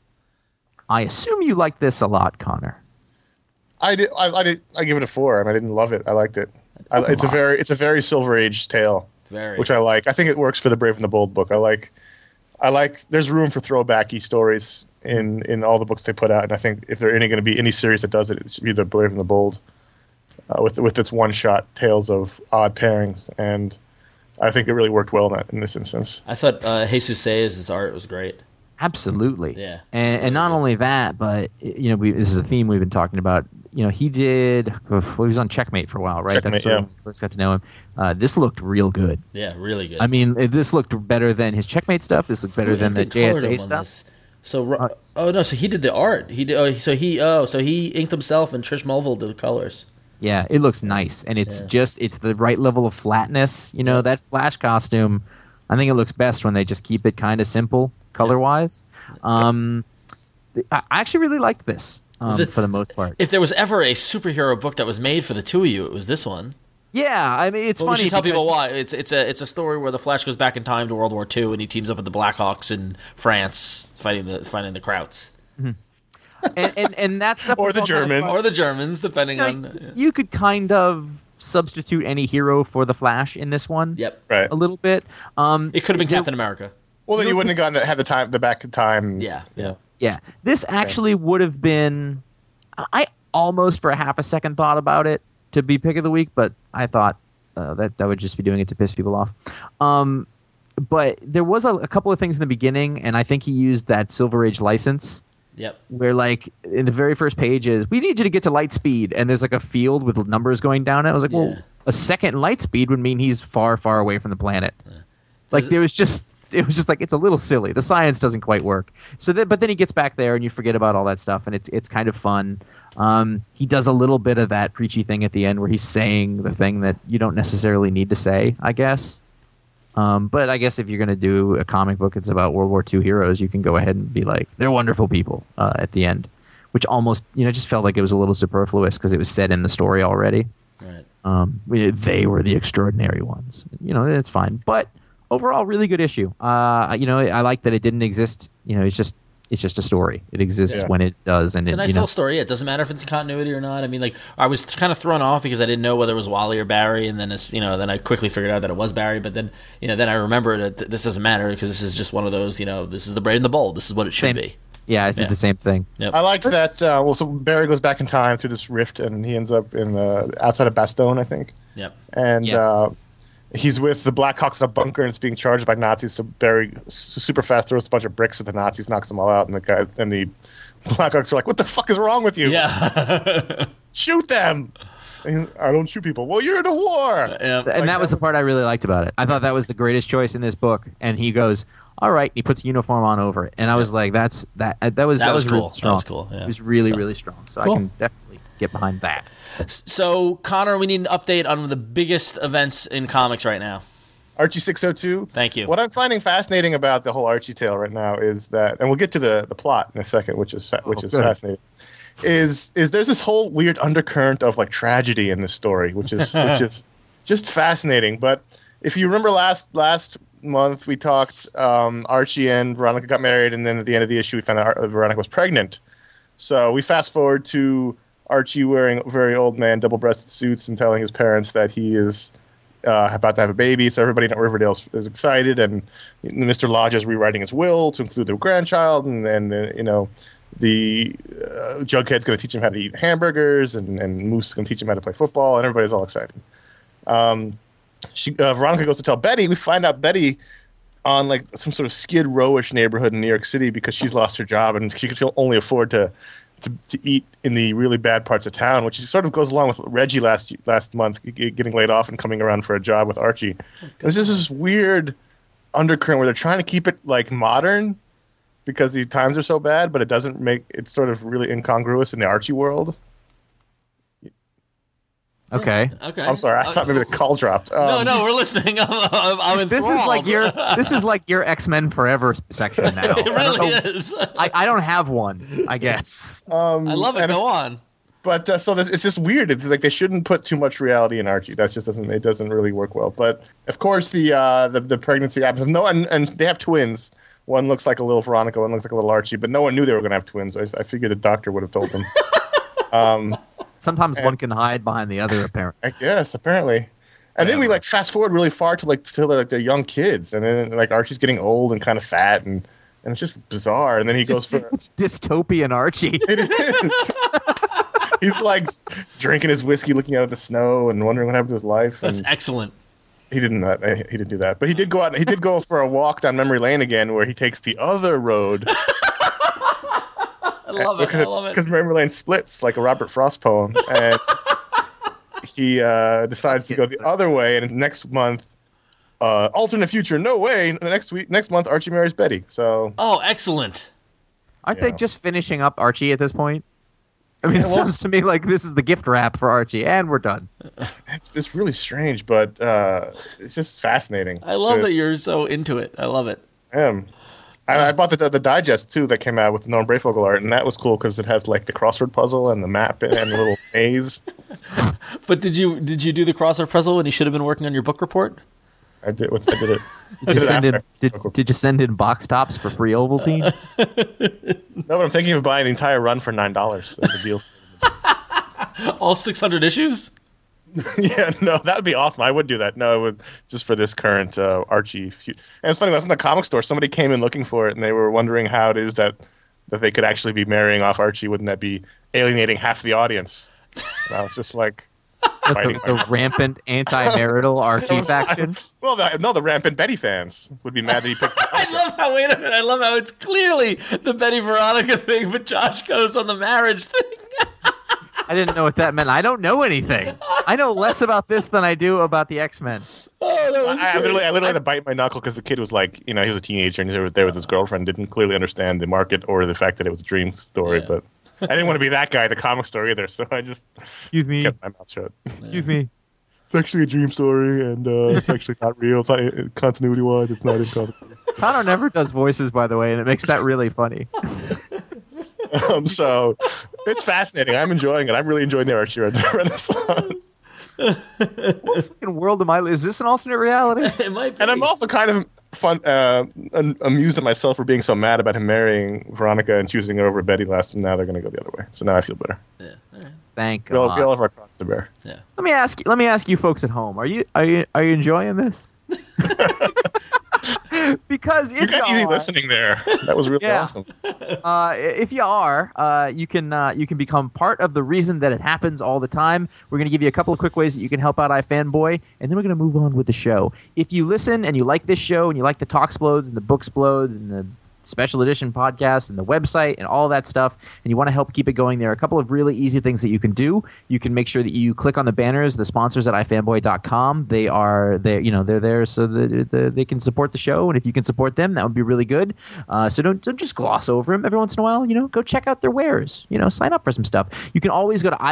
Speaker 3: I assume you like this a lot, Connor.
Speaker 4: I did. I give it a 4. I mean, I didn't love it. I liked it. It's a very Silver Age tale, which I like. I think it works for the Brave and the Bold book. I like. There's room for throwbacky stories in all the books they put out, and I think if there are going to be any series that does it, it should be the Brave and the Bold, with its one-shot tales of odd pairings, and I think it really worked well in this instance.
Speaker 2: I thought Jesus Saiz' art was great.
Speaker 3: Absolutely,
Speaker 2: yeah,
Speaker 3: and not only that, but this is a theme we've been talking about. He did. Well, he was on Checkmate for a while, right?
Speaker 4: Checkmate,
Speaker 3: That's when we first got to know him. This looked real good.
Speaker 2: Yeah, really good.
Speaker 3: I mean, this looked better than his Checkmate stuff. This looked better than the JSA stuff.
Speaker 2: So, so he did the art. He did. So he inked himself, and Trish Mulvihill did the colors.
Speaker 3: Yeah, it looks nice, and it's it's the right level of flatness. That Flash costume. I think it looks best when they just keep it kind of simple color wise. I actually really liked this. For the most part.
Speaker 2: If there was ever a superhero book that was made for the two of you, it was this one.
Speaker 3: Yeah, I mean, it's funny.
Speaker 2: We should tell people why. It's a story where the Flash goes back in time to World War II, and he teams up with the Blackhawks in France, fighting the Krauts.
Speaker 3: Mm-hmm. and that's
Speaker 4: or the Germans,
Speaker 2: or the Germans, depending on.
Speaker 3: You could kind of substitute any hero for the Flash in this one.
Speaker 2: Yep,
Speaker 4: right.
Speaker 3: A little bit.
Speaker 2: It could have been Captain America.
Speaker 4: Well, then you wouldn't have had the back in time.
Speaker 3: Yeah, this actually would have been. I almost for a half a second thought about it to be pick of the week, but I thought that would just be doing it to piss people off. But there was a couple of things in the beginning, and I think he used that Silver Age license.
Speaker 2: Yep.
Speaker 3: Where in the very first pages, we need you to get to light speed, and there's a field with numbers going down it. I was like, well, a second light speed would mean he's far, far away from the planet. Yeah. It was just like, it's a little silly. The science doesn't quite work. But then he gets back there and you forget about all that stuff, and it's kind of fun. He does a little bit of that preachy thing at the end where he's saying the thing that you don't necessarily need to say, I guess. But I guess if you're going to do a comic book that's about World War II heroes, you can go ahead and be like, they're wonderful people at the end, which almost just felt like it was a little superfluous because it was said in the story already. Right. They were the extraordinary ones. It's fine. But overall, really good issue. I like that it didn't exist. It's just a story. It exists when it does, and
Speaker 2: it's a nice little story. It doesn't matter if it's in continuity or not. I mean, I was kind of thrown off because I didn't know whether it was Wally or Barry, and then then I quickly figured out that it was Barry. But then then I remembered that this doesn't matter because this is just one of those. This is the Brave and the Bold. This is what it should be.
Speaker 3: Yeah, I did the same thing.
Speaker 2: Yep.
Speaker 4: I liked that. So Barry goes back in time through this rift, and he ends up in outside of Bastogne, I think.
Speaker 2: Yep.
Speaker 4: And. He's with the Blackhawks in a bunker, and it's being charged by Nazis. So Barry, super fast, throws a bunch of bricks at the Nazis, knocks them all out, and the Blackhawks are like, "What the fuck is wrong with you?
Speaker 2: Yeah,
Speaker 4: Shoot them!" I don't shoot people. Well, you're in a war.
Speaker 2: Yeah.
Speaker 3: And that was the part I really liked about it. I thought that was the greatest choice in this book. And he goes, "All right." He puts a uniform on over it, and I was like, "That was
Speaker 2: was
Speaker 3: really
Speaker 2: cool.
Speaker 3: strong.
Speaker 2: That was cool. Yeah.
Speaker 3: It was really strong." So
Speaker 2: Cool.
Speaker 3: I can definitely get behind that.
Speaker 2: So, Connor, we need an update on the biggest events in comics right now.
Speaker 4: Archie 602.
Speaker 2: Thank you.
Speaker 4: What I'm finding fascinating about the whole Archie tale right now is that, and we'll get to the plot in a second, which is
Speaker 3: good.
Speaker 4: fascinating. Is there's this whole weird undercurrent of like tragedy in this story, which is just fascinating. But if you remember last month we talked, Archie and Veronica got married, and then at the end of the issue we found out Veronica was pregnant. So we fast forward to Archie wearing very old man double-breasted suits and telling his parents that he is about to have a baby. So everybody in Riverdale is excited, and Mr. Lodge is rewriting his will to include their grandchild, and then the Jughead's going to teach him how to eat hamburgers, and Moose is going to teach him how to play football, and everybody's all excited. Veronica goes to tell Betty. We find out Betty on like some sort of Skid Row-ish neighborhood in New York City because she's lost her job and she can only afford to eat in the really bad parts of town, which sort of goes along with Reggie last month getting laid off and coming around for a job with Archie. There's just this weird undercurrent where they're trying to keep it like modern because the times are so bad, but it doesn't make it sort of really incongruous in the Archie world.
Speaker 3: Okay.
Speaker 2: Okay.
Speaker 4: I'm sorry, I thought maybe the call dropped.
Speaker 2: No, we're listening. I'm enthralled.
Speaker 3: This is like your X-Men Forever section now.
Speaker 2: It really is.
Speaker 3: I don't have one, I guess.
Speaker 2: I love it. Go on.
Speaker 4: But it's just weird. It's like they shouldn't put too much reality in Archie. That just doesn't really work well. But of course, the pregnancy happens. And they have twins. One looks like a little Veronica, one looks like a little Archie. But no one knew they were going to have twins. I figured the doctor would have told them.
Speaker 3: Sometimes one can hide behind the other, apparently.
Speaker 4: I guess apparently. And then we like fast forward really far to they're young kids, and then like Archie's getting old and kind of fat, and it's just bizarre. And then he goes for
Speaker 3: it's dystopian Archie.
Speaker 4: It is. He's like drinking his whiskey, looking out at the snow, and wondering what happened to his life.
Speaker 2: That's excellent.
Speaker 4: He didn't do that, but he did go out. He did go for a walk down memory lane again, where he takes the other road.
Speaker 2: I love it.
Speaker 4: Because memory lane splits like a Robert Frost poem, and he decides to go the other way. And next month, alternate future, no way. Next month, Archie marries Betty. So
Speaker 2: excellent.
Speaker 3: Aren't they just finishing up Archie at this point? I mean, it sounds to me like this is the gift wrap for Archie, and we're done.
Speaker 4: It's really strange, but it's just fascinating.
Speaker 2: I love that you're so into it. I love it.
Speaker 4: I bought the digest too that came out with the Norm Brayfogle art, and that was cool because it has like the crossword puzzle and the map and the little maze.
Speaker 2: But did you do the crossword puzzle when you should have been working on your book report?
Speaker 4: I did it.
Speaker 3: Did you send in box tops for free Ovaltine?
Speaker 4: No, but I'm thinking of buying the entire run for $9. That's a deal.
Speaker 2: All 600 issues?
Speaker 4: Yeah, no, that would be awesome. I would do that. No, it would just for this current Archie. And it's funny, when I was in the comic store, somebody came in looking for it, and they were wondering how it is that they could actually be marrying off Archie. Wouldn't that be alienating half the audience? And I was just like,
Speaker 3: the rampant anti-marital Archie faction.
Speaker 4: Well, the rampant Betty fans would be mad that he picked.
Speaker 2: I love how it's clearly the Betty Veronica thing, but Josh goes on the marriage thing.
Speaker 3: I didn't know what that meant. I don't know anything. I know less about this than I do about the X-Men.
Speaker 2: Oh, that was
Speaker 4: I literally had to bite my knuckle because the kid was like, he was a teenager and he was there with his girlfriend, didn't clearly understand the market or the fact that it was a dream story.
Speaker 2: Yeah.
Speaker 4: But I didn't want to be that guy at the comic store either, so I just kept my mouth shut.
Speaker 3: Excuse me.
Speaker 4: It's actually a dream story, and it's actually not real. It's not, continuity-wise, it's not in continuity.
Speaker 3: Connor never does voices, by the way, and it makes that really funny.
Speaker 4: So it's fascinating. I'm enjoying it. I'm really enjoying the Archie Renaissance.
Speaker 3: What fucking world am I? Is this an alternate reality?
Speaker 2: It might be.
Speaker 4: And I'm also kind of amused at myself for being so mad about him marrying Veronica and choosing her over Betty last. And now they're going to go the other way. So now I feel better.
Speaker 2: Yeah. All right.
Speaker 3: Thank
Speaker 4: We all
Speaker 3: God.
Speaker 4: have our cross to bear.
Speaker 2: Yeah.
Speaker 3: Let me ask you folks at home. Are you enjoying this? Because if
Speaker 4: You got easy
Speaker 3: are,
Speaker 4: listening there. That was really
Speaker 3: Yeah.
Speaker 4: awesome.
Speaker 3: If you are, you can become part of the reason that it happens all the time. We're going to give you a couple of quick ways that you can help out iFanboy, and then we're going to move on with the show. If you listen and you like this show and you like the Talksplodes and the Booksplodes and the special edition podcasts and the website and all that stuff, and you want to help keep it going, there are a couple of really easy things that you can do. You can make sure that you click on the banners, the sponsors at ifanboy.com. They're there so that they can support the show, and if you can support them, that would be really good. So don't just gloss over them every once in a while. Go check out their wares. Sign up for some stuff. You can always go to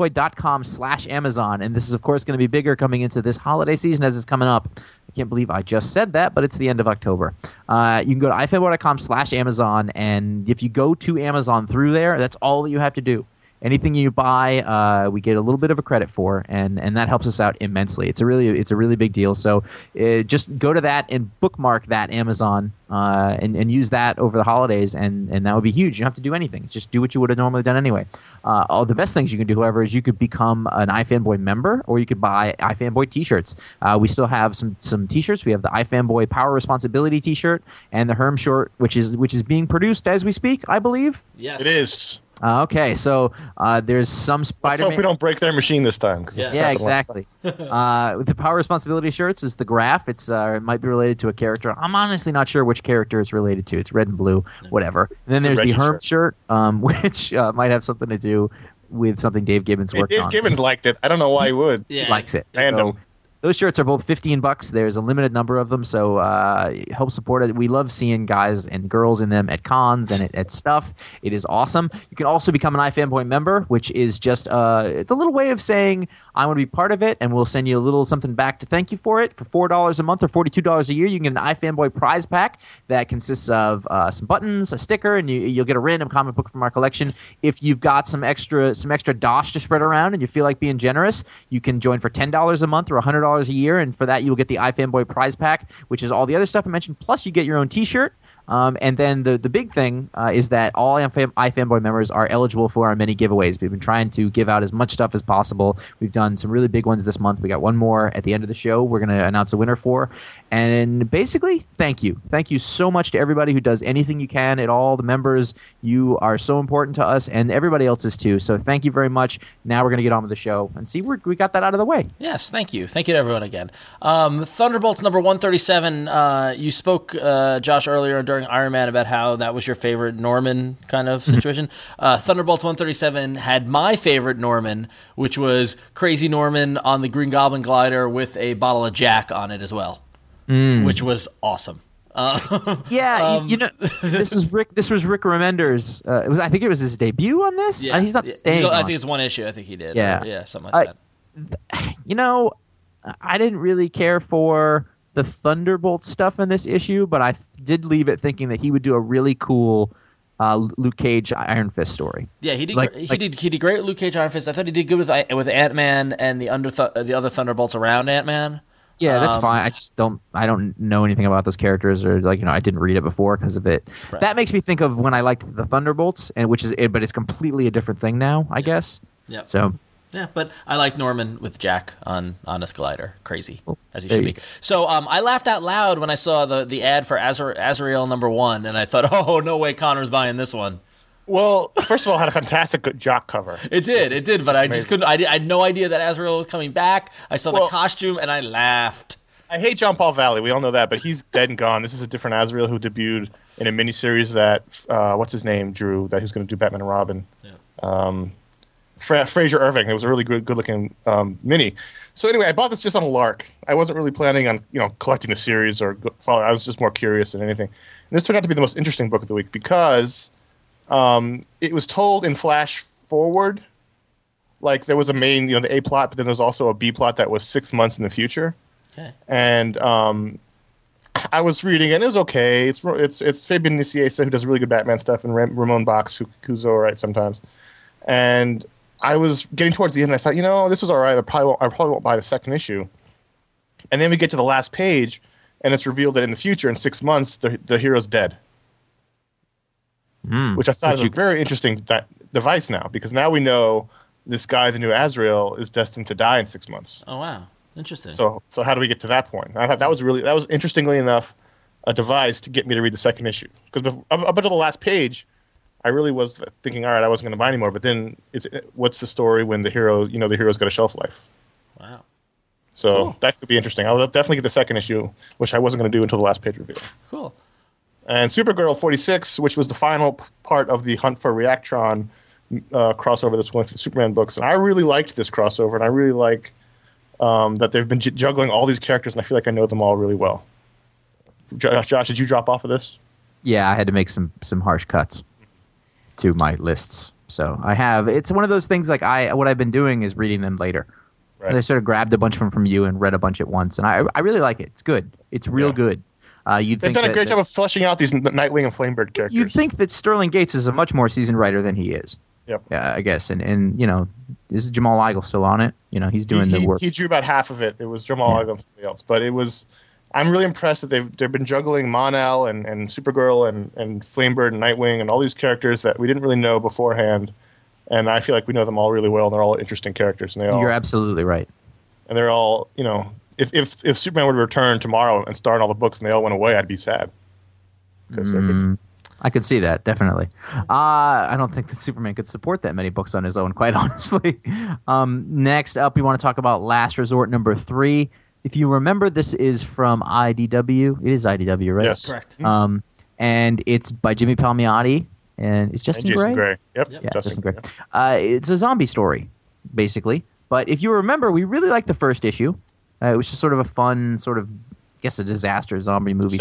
Speaker 3: ifanboy.com/Amazon, and this is of course going to be bigger coming into this holiday season as it's coming up. I can't believe I just said that, but it's the end of October. You can go to ifanboy.com/Amazon, and if you go to Amazon through there, that's all that you have to do. Anything you buy, we get a little bit of a credit for, and that helps us out immensely. It's a really big deal. So just go to that and bookmark that Amazon and use that over the holidays, and that would be huge. You don't have to do anything. Just do what you would have normally done anyway. All the best things you can do, however, is you could become an iFanboy member, or you could buy iFanboy T-shirts. We still have some T-shirts. We have the iFanboy Power Responsibility T-shirt and the Herm shirt, which is being produced as we speak, I believe.
Speaker 2: Yes,
Speaker 4: it is.
Speaker 3: Okay, so there's some Spider-Man.
Speaker 4: Let's hope we don't break their machine this time.
Speaker 3: Yeah, exactly. The Power Responsibility shirts is the graph. It might be related to a character. I'm honestly not sure which character it's related to. It's red and blue, whatever. And then there's the Herm shirt, which might have something to do with something Dave Gibbons worked on.
Speaker 4: Dave Gibbons liked it. I don't know why he would.
Speaker 3: He likes it.
Speaker 4: Random.
Speaker 3: Those shirts are both $15. There's a limited number of them, so help support it. We love seeing guys and girls in them at cons and at stuff. It is awesome. You can also become an iFanboy member, which is just it's a little way of saying I want to be part of it, and we'll send you a little something back to thank you for it. For $4 a month or $42 a year, you can get an iFanboy prize pack that consists of some buttons, a sticker, and you'll get a random comic book from our collection. If you've got some extra dosh to spread around and you feel like being generous, you can join for $10 a month or $100 a year, and for that you will get the iFanboy prize pack, which is all the other stuff I mentioned, plus you get your own T-shirt. And then the big thing is that all iFanboy members are eligible for our many giveaways. We've been trying to give out as much stuff as possible. We've done some really big ones this month. We got one more at the end of the show we're going to announce a winner for. And basically, thank you. Thank you so much to everybody who does anything you can at all. The members, you are so important to us, and everybody else is too. So thank you very much. Now we're going to get on with the show and see we got that out of the way.
Speaker 2: Yes, thank you. Thank you to everyone again. Thunderbolts number 137. You spoke, Josh, earlier during Iron Man about how that was your favorite Norman kind of situation. Thunderbolts 137 had my favorite Norman, which was Crazy Norman on the Green Goblin glider with a bottle of Jack on it as well, which was awesome.
Speaker 3: This was Rick Remender's. I think it was his debut on this.
Speaker 2: Yeah,
Speaker 3: he's not staying.
Speaker 2: I think it's one issue. I think he did.
Speaker 3: Yeah,
Speaker 2: something like
Speaker 3: that. I didn't really care for the Thunderbolt stuff in this issue, but I did leave it thinking that he would do a really cool Luke Cage Iron Fist story.
Speaker 2: Yeah, he did. He did great with Luke Cage Iron Fist. I thought he did good with Ant-Man and the other Thunderbolts around Ant-Man.
Speaker 3: Yeah, that's fine. I don't know anything about those characters, or I didn't read it before because of it. Right. That makes me think of when I liked the Thunderbolts, but it's completely a different thing now, I guess. Yeah. So.
Speaker 2: Yeah, but I like Norman with Jack on his glider. Crazy, as he should be. So I laughed out loud when I saw the ad for Azrael #1, and I thought, oh, no way Connor's buying this one.
Speaker 4: Well, first of all, it had a fantastic Jock cover.
Speaker 2: It did, but I just couldn't. I had no idea that Azrael was coming back. I saw the costume, and I laughed.
Speaker 4: I hate John Paul Valley. We all know that, but he's dead and gone. This is a different Azrael who debuted in a miniseries that, what's his name, drew, that he was going to do Batman and Robin. Yeah. Fraser Irving. It was a really good-looking mini. So anyway, I bought this just on a lark. I wasn't really planning on collecting the series or following. I was just more curious than anything. And this turned out to be the most interesting book of the week because it was told in flash forward. Like there was a main, the A plot, but then there's also a B plot that was 6 months in the future. Okay. And I was reading it, and it was okay. It's Fabian Nicieza, who does really good Batman stuff, and Ramon Box, who's all right sometimes. And I was getting towards the end, and I thought, this was all right. I probably won't buy the second issue. And then we get to the last page, and it's revealed that in the future, in 6 months, the hero's dead. Which I thought was a very interesting device now, because now we know this guy, the new Azrael, is destined to die in 6 months.
Speaker 2: Oh, wow. Interesting.
Speaker 4: So how do we get to that point? I thought that was interestingly enough a device to get me to read the second issue. Because up until the last page, I really was thinking, all right, I wasn't going to buy anymore. But then, what's the story when the hero, the hero's got a shelf life?
Speaker 2: Wow.
Speaker 4: So that could be interesting. I'll definitely get the second issue, which I wasn't going to do until the last page reveal.
Speaker 2: Cool.
Speaker 4: and Supergirl 46, which was the final part of the Hunt for Reactron crossover that's went through Superman books. And I really liked this crossover, and I really like that they've been juggling all these characters, and I feel like I know them all really well. Josh, did you drop off of this?
Speaker 3: Yeah, I had to make some harsh cuts to my lists. So I have. It's one of those things like what I've been doing is reading them later.
Speaker 4: Right.
Speaker 3: I sort of grabbed a bunch from you and read a bunch at once, and I really like it. It's good. It's real good.
Speaker 4: They've done a great job of fleshing out these Nightwing and Flamebird characters.
Speaker 3: You'd think that Sterling Gates is a much more seasoned writer than he is.
Speaker 4: Yep.
Speaker 3: Yeah, I guess. And you know, is Jamal Igle still on it? You know, he's doing the work.
Speaker 4: He drew about half of it. It was Jamal Igle and somebody else. But it was... I'm really impressed that they've been juggling Mon-El and Supergirl and Flamebird and Nightwing and all these characters that we didn't really know beforehand. And I feel like we know them all really well, and they're all interesting characters. And
Speaker 3: You're absolutely right.
Speaker 4: And they're all, you know... If Superman would return tomorrow and start all the books and they all went away, I'd be sad.
Speaker 3: I could see that, definitely. I don't think that Superman could support that many books on his own, quite honestly. Next up, we want to talk about Last Resort number 3. If you remember, this is from IDW. It is IDW, right?
Speaker 4: Yes.
Speaker 2: Correct.
Speaker 3: And it's by Jimmy Palmiotti, and it's Justin
Speaker 4: Jason
Speaker 3: Gray.
Speaker 4: Yep.
Speaker 3: Yeah, Justin Gray. It's a zombie story, basically. But if you remember, we really liked the first issue. It was just sort of a fun, sort of, I guess, a disaster zombie movie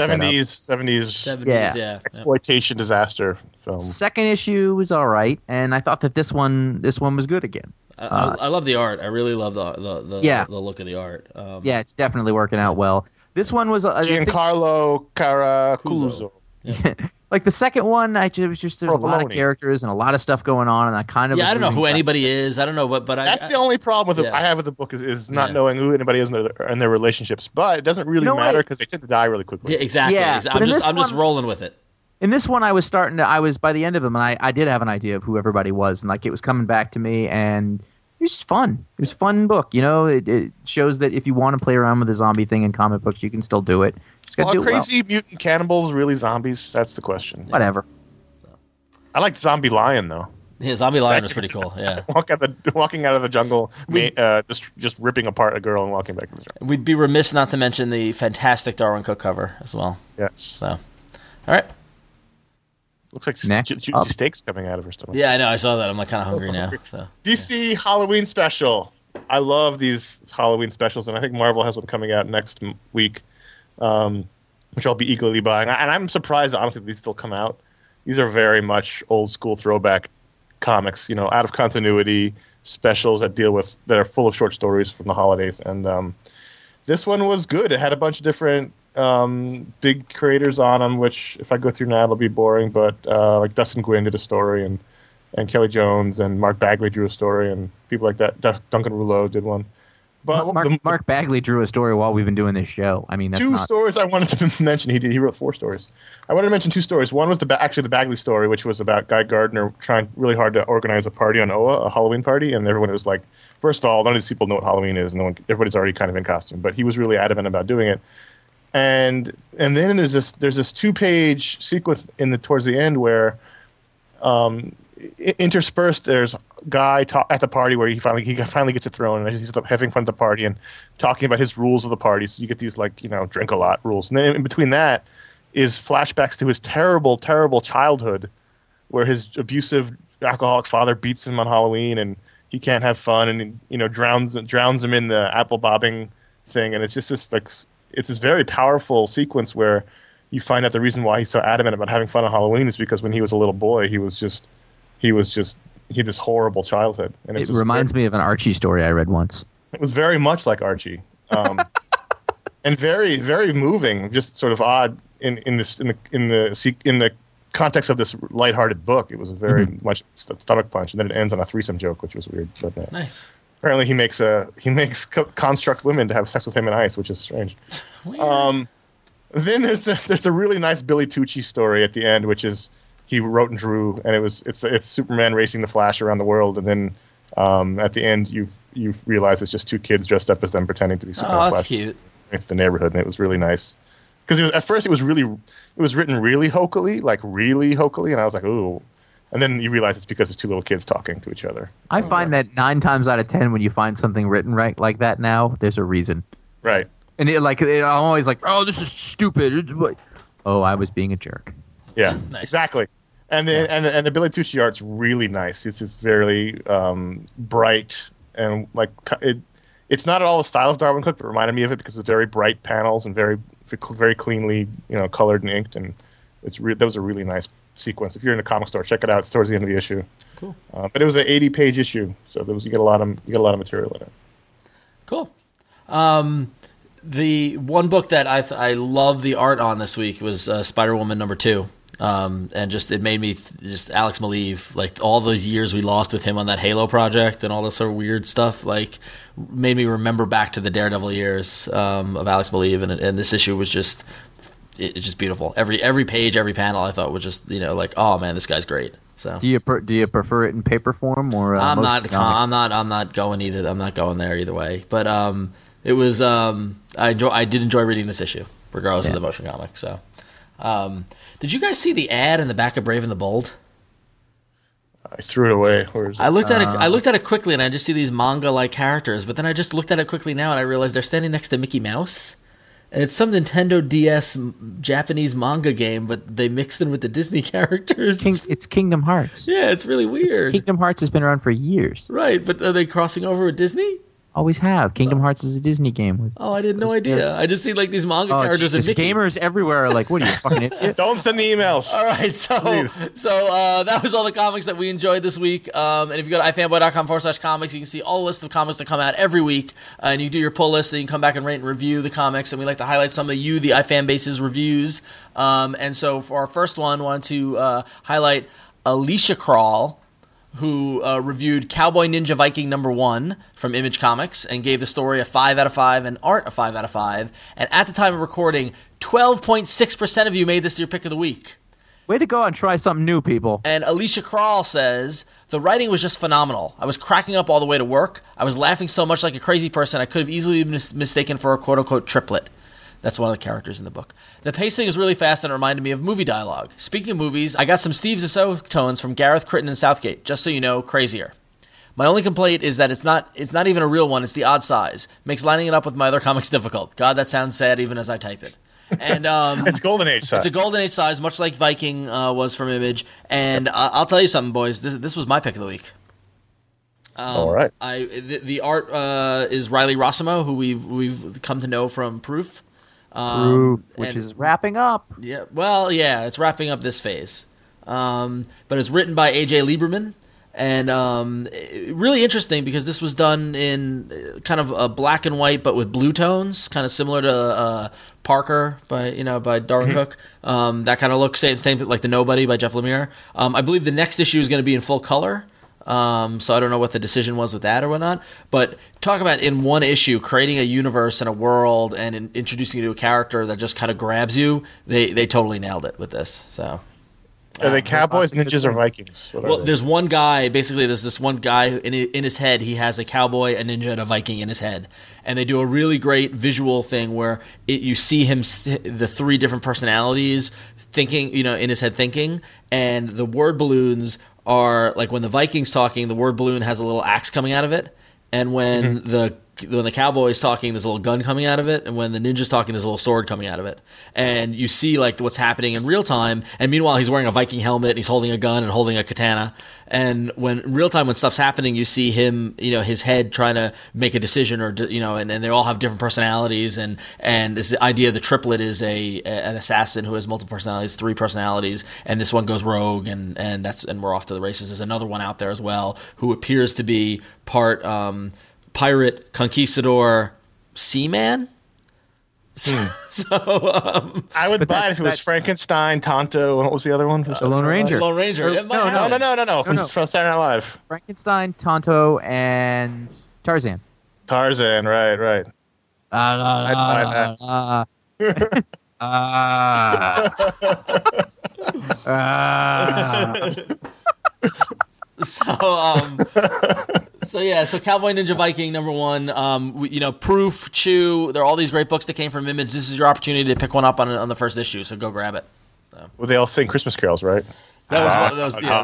Speaker 4: 70s,
Speaker 2: yeah.
Speaker 4: exploitation disaster film.
Speaker 3: Second issue was all right, and I thought that this one was good again.
Speaker 2: I love the art. I really love the look of the art.
Speaker 3: Yeah, it's definitely working out well. This one was
Speaker 4: Giancarlo Caracuzzo.
Speaker 3: like the second one. It was just there's a lot of
Speaker 4: Provolone.
Speaker 3: characters and a lot of stuff going on, and I kind of
Speaker 2: I don't know who anybody is. I don't know, but
Speaker 4: That's the only problem with it.
Speaker 2: Yeah.
Speaker 4: I have with the book is not knowing who anybody is in their relationships. But it doesn't really matter because they tend to die really quickly.
Speaker 2: Yeah, exactly.
Speaker 3: Yeah, but
Speaker 2: I'm just rolling with it.
Speaker 3: In this one, I was by the end of them, and I did have an idea of who everybody was, and like it was coming back to me, and it was just fun. It was a fun book. You know, it shows that if you want to play around with the zombie thing in comic books, you can still do it. Just gotta
Speaker 4: Are
Speaker 3: do it well.
Speaker 4: crazy mutant cannibals really zombies? That's the question.
Speaker 3: Whatever.
Speaker 4: I like Zombie Lion though.
Speaker 2: Yeah, Zombie Lion was pretty cool. Yeah,
Speaker 4: walking out of the jungle, just ripping apart a girl and walking back to the jungle.
Speaker 2: we'd be remiss not to mention the fantastic Darwin Cook cover as well.
Speaker 4: Yes.
Speaker 2: So, all right.
Speaker 4: Looks like
Speaker 3: Next
Speaker 4: juicy
Speaker 3: up.
Speaker 4: steaks coming out of her stomach.
Speaker 2: Yeah, I know. I saw that. I'm like kind of hungry now. So.
Speaker 4: DC Halloween special. I love these Halloween specials, and I think Marvel has one coming out next week, which I'll be eagerly buying. And I'm surprised, honestly, that these still come out. These are very much old school throwback comics, you know, out of continuity specials that are full of short stories from the holidays. And this one was good. It had a bunch of different big creators on them, which if I go through now, it'll be boring. But like Dustin Gwynn did a story, and Kelly Jones and Mark Bagley drew a story, and people like that. Duncan Rouleau did one. But
Speaker 3: Mark Bagley drew a story while we've been doing this show. I mean, that's
Speaker 4: two stories I wanted to mention. He wrote 4 stories. I wanted to mention 2 stories. One was actually the Bagley story, which was about Guy Gardner trying really hard to organize a party on Oa, a Halloween party, and everyone was like, first of all, none of these people know what Halloween is, and everybody's already kind of in costume. But he was really adamant about doing it. And then there's this 2-page sequence towards the end where interspersed there's Guy at the party where he finally gets a throne, and he's having fun at the party and talking about his rules of the party. So you get these drink a lot rules, and then in between that is flashbacks to his terrible childhood, where his abusive alcoholic father beats him on Halloween, and he can't have fun, and drowns him in the apple bobbing thing, and it's just it's this very powerful sequence where you find out the reason why he's so adamant about having fun on Halloween is because when he was a little boy, he had this horrible childhood. And
Speaker 3: it reminds me of an Archie story I read once.
Speaker 4: It was very much like Archie, and very, very moving. Just sort of odd in the context of this lighthearted book. It was a very much stomach punch, and then it ends on a threesome joke, which was weird. But,
Speaker 2: Nice.
Speaker 4: Apparently, he makes construct women to have sex with him in ice, which is strange.
Speaker 2: Weird.
Speaker 4: Then there's a really nice Billy Tucci story at the end, which is he wrote and drew, and it's Superman racing the Flash around the world, and then at the end you realize it's just 2 kids dressed up as them pretending to be Superman.
Speaker 2: Oh, that's
Speaker 4: Flash
Speaker 2: cute.
Speaker 4: into the neighborhood, and it was really nice because at first it was written really hokily, and I was like, ooh. And then you realize it's because it's 2 little kids talking to each other.
Speaker 3: I find that 9 times out of 10, when you find something written right like that now, there's a reason.
Speaker 4: Right.
Speaker 3: And I'm always like, oh, this is stupid. Oh, I was being a jerk.
Speaker 4: Yeah,
Speaker 2: Nice.
Speaker 4: exactly. And the Billy Tucci art's really nice. It's very bright and like it's not at all the style of Darwin Cook, but it reminded me of it because it's very bright panels and very cleanly colored and inked, and that was a really nice sequence. If you're in a comic store, check it out. It's towards the end of the issue.
Speaker 2: Cool.
Speaker 4: But it was an 80-page issue, so you get a lot of material in it.
Speaker 2: Cool. The one book that I love the art on this week was Spider-Woman #2. And just it made me just Alex Maleev, like all those years we lost with him on that Halo project and all this sort of weird stuff, like made me remember back to the Daredevil years of Alex Maleev, and this issue was just it's just beautiful. Every page, every panel, I thought was just like, oh man, this guy's great. So
Speaker 3: do you prefer it in paper form or?
Speaker 2: I'm not going either. I'm not going there either way. But it was I did enjoy reading this issue, regardless of the motion comic. So. Did you guys see the ad in the back of Brave and the Bold?
Speaker 4: I threw it away.
Speaker 2: I looked at it quickly, and I just see these manga-like characters. But then I just looked at it quickly now, and I realized they're standing next to Mickey Mouse, and it's some Nintendo DS Japanese manga game, but they mixed in with the Disney characters.
Speaker 3: It's Kingdom Hearts.
Speaker 2: Yeah, it's really weird.
Speaker 3: Kingdom Hearts has been around for years.
Speaker 2: Right, but are they crossing over with Disney?
Speaker 3: Always have. Kingdom Hearts is a Disney game.
Speaker 2: I had no idea. I just see like these manga characters
Speaker 3: Jesus,
Speaker 2: and Mickey.
Speaker 3: Gamers everywhere are like, what are you, fucking idiot?
Speaker 4: Don't send the emails.
Speaker 2: All right, so that was all the comics that we enjoyed this week. And if you go to ifanboy.com/comics, you can see all the list of comics that come out every week. And you do your pull list, and you can come back and rate and review the comics. And we like to highlight some of the iFan Base's reviews. And so for our first one, I wanted to highlight Alicia Crawl, who reviewed Cowboy Ninja Viking #1 from Image Comics and gave the story a 5 out of 5 and art a 5 out of 5. And at the time of recording, 12.6% of you made this your pick of the week.
Speaker 3: Way to go and try something new, people.
Speaker 2: And Alicia Crawl says, the writing was just phenomenal. I was cracking up all the way to work. I was laughing so much like a crazy person I could have easily been mistaken for a quote-unquote triplet. That's one of the characters in the book. The pacing is really fast and it reminded me of movie dialogue. Speaking of movies, I got some Steve Zissou tones from Gareth Crichton and Southgate. Just so you know, crazier. My only complaint is that it's not even a real one. It's the odd size. Makes lining it up with my other comics difficult. God, that sounds sad even as I type it. And
Speaker 4: it's Golden Age size.
Speaker 2: It's a Golden Age size, much like Viking was from Image. And I'll tell you something, boys. This was my pick of the week.
Speaker 4: All right.
Speaker 2: The art is Riley Rossimo, who we've come to know from Proof.
Speaker 3: Which is wrapping up.
Speaker 2: Yeah, well, yeah, it's wrapping up this phase. But it's written by A.J. Lieberman, and really interesting because this was done in kind of a black and white, but with blue tones, kind of similar to Parker by Darwin Cook. That kind of look, same like The Nobody by Jeff Lemire. I believe the next issue is going to be in full color. So I don't know what the decision was with that or whatnot, but talk about in one issue creating a universe and a world and introducing you to a character that just kind of grabs you. They totally nailed it with this. So
Speaker 4: are they cowboys, ninjas, or Vikings?
Speaker 2: Well, there's one guy. Basically, there's this one guy who, in his head. He has a cowboy, a ninja, and a Viking in his head, and they do a really great visual thing where you see him the three different personalities thinking, in his head thinking, and the word balloons are like when the Viking's talking, the word balloon has a little axe coming out of it, and when the cowboy's talking, there's a little gun coming out of it, and when the ninja's talking, there's a little sword coming out of it. And you see like what's happening in real time, and meanwhile he's wearing a Viking helmet, and he's holding a gun and holding a katana. And when in real time when stuff's happening, you see him, his head trying to make a decision, or and they all have different personalities. And this idea the triplet is an assassin who has multiple personalities, 3 personalities, and this one goes rogue, and we're off to the races. There's another one out there as well who appears to be part pirate, conquistador, seaman. So
Speaker 4: I would buy it if it was Frankenstein, Tonto, and what was the other one?
Speaker 3: The Lone Ranger.
Speaker 2: Lone Ranger.
Speaker 4: No. From Saturday Night Live.
Speaker 3: Frankenstein, Tonto, and Tarzan.
Speaker 4: Tarzan, right. I'd buy that.
Speaker 2: So Cowboy Ninja Viking #1, Proof, Chew, there are all these great books that came from Image. This is your opportunity to pick one up on the first issue, so go grab it. So.
Speaker 4: Well, they all sing Christmas carols, right?
Speaker 2: That was one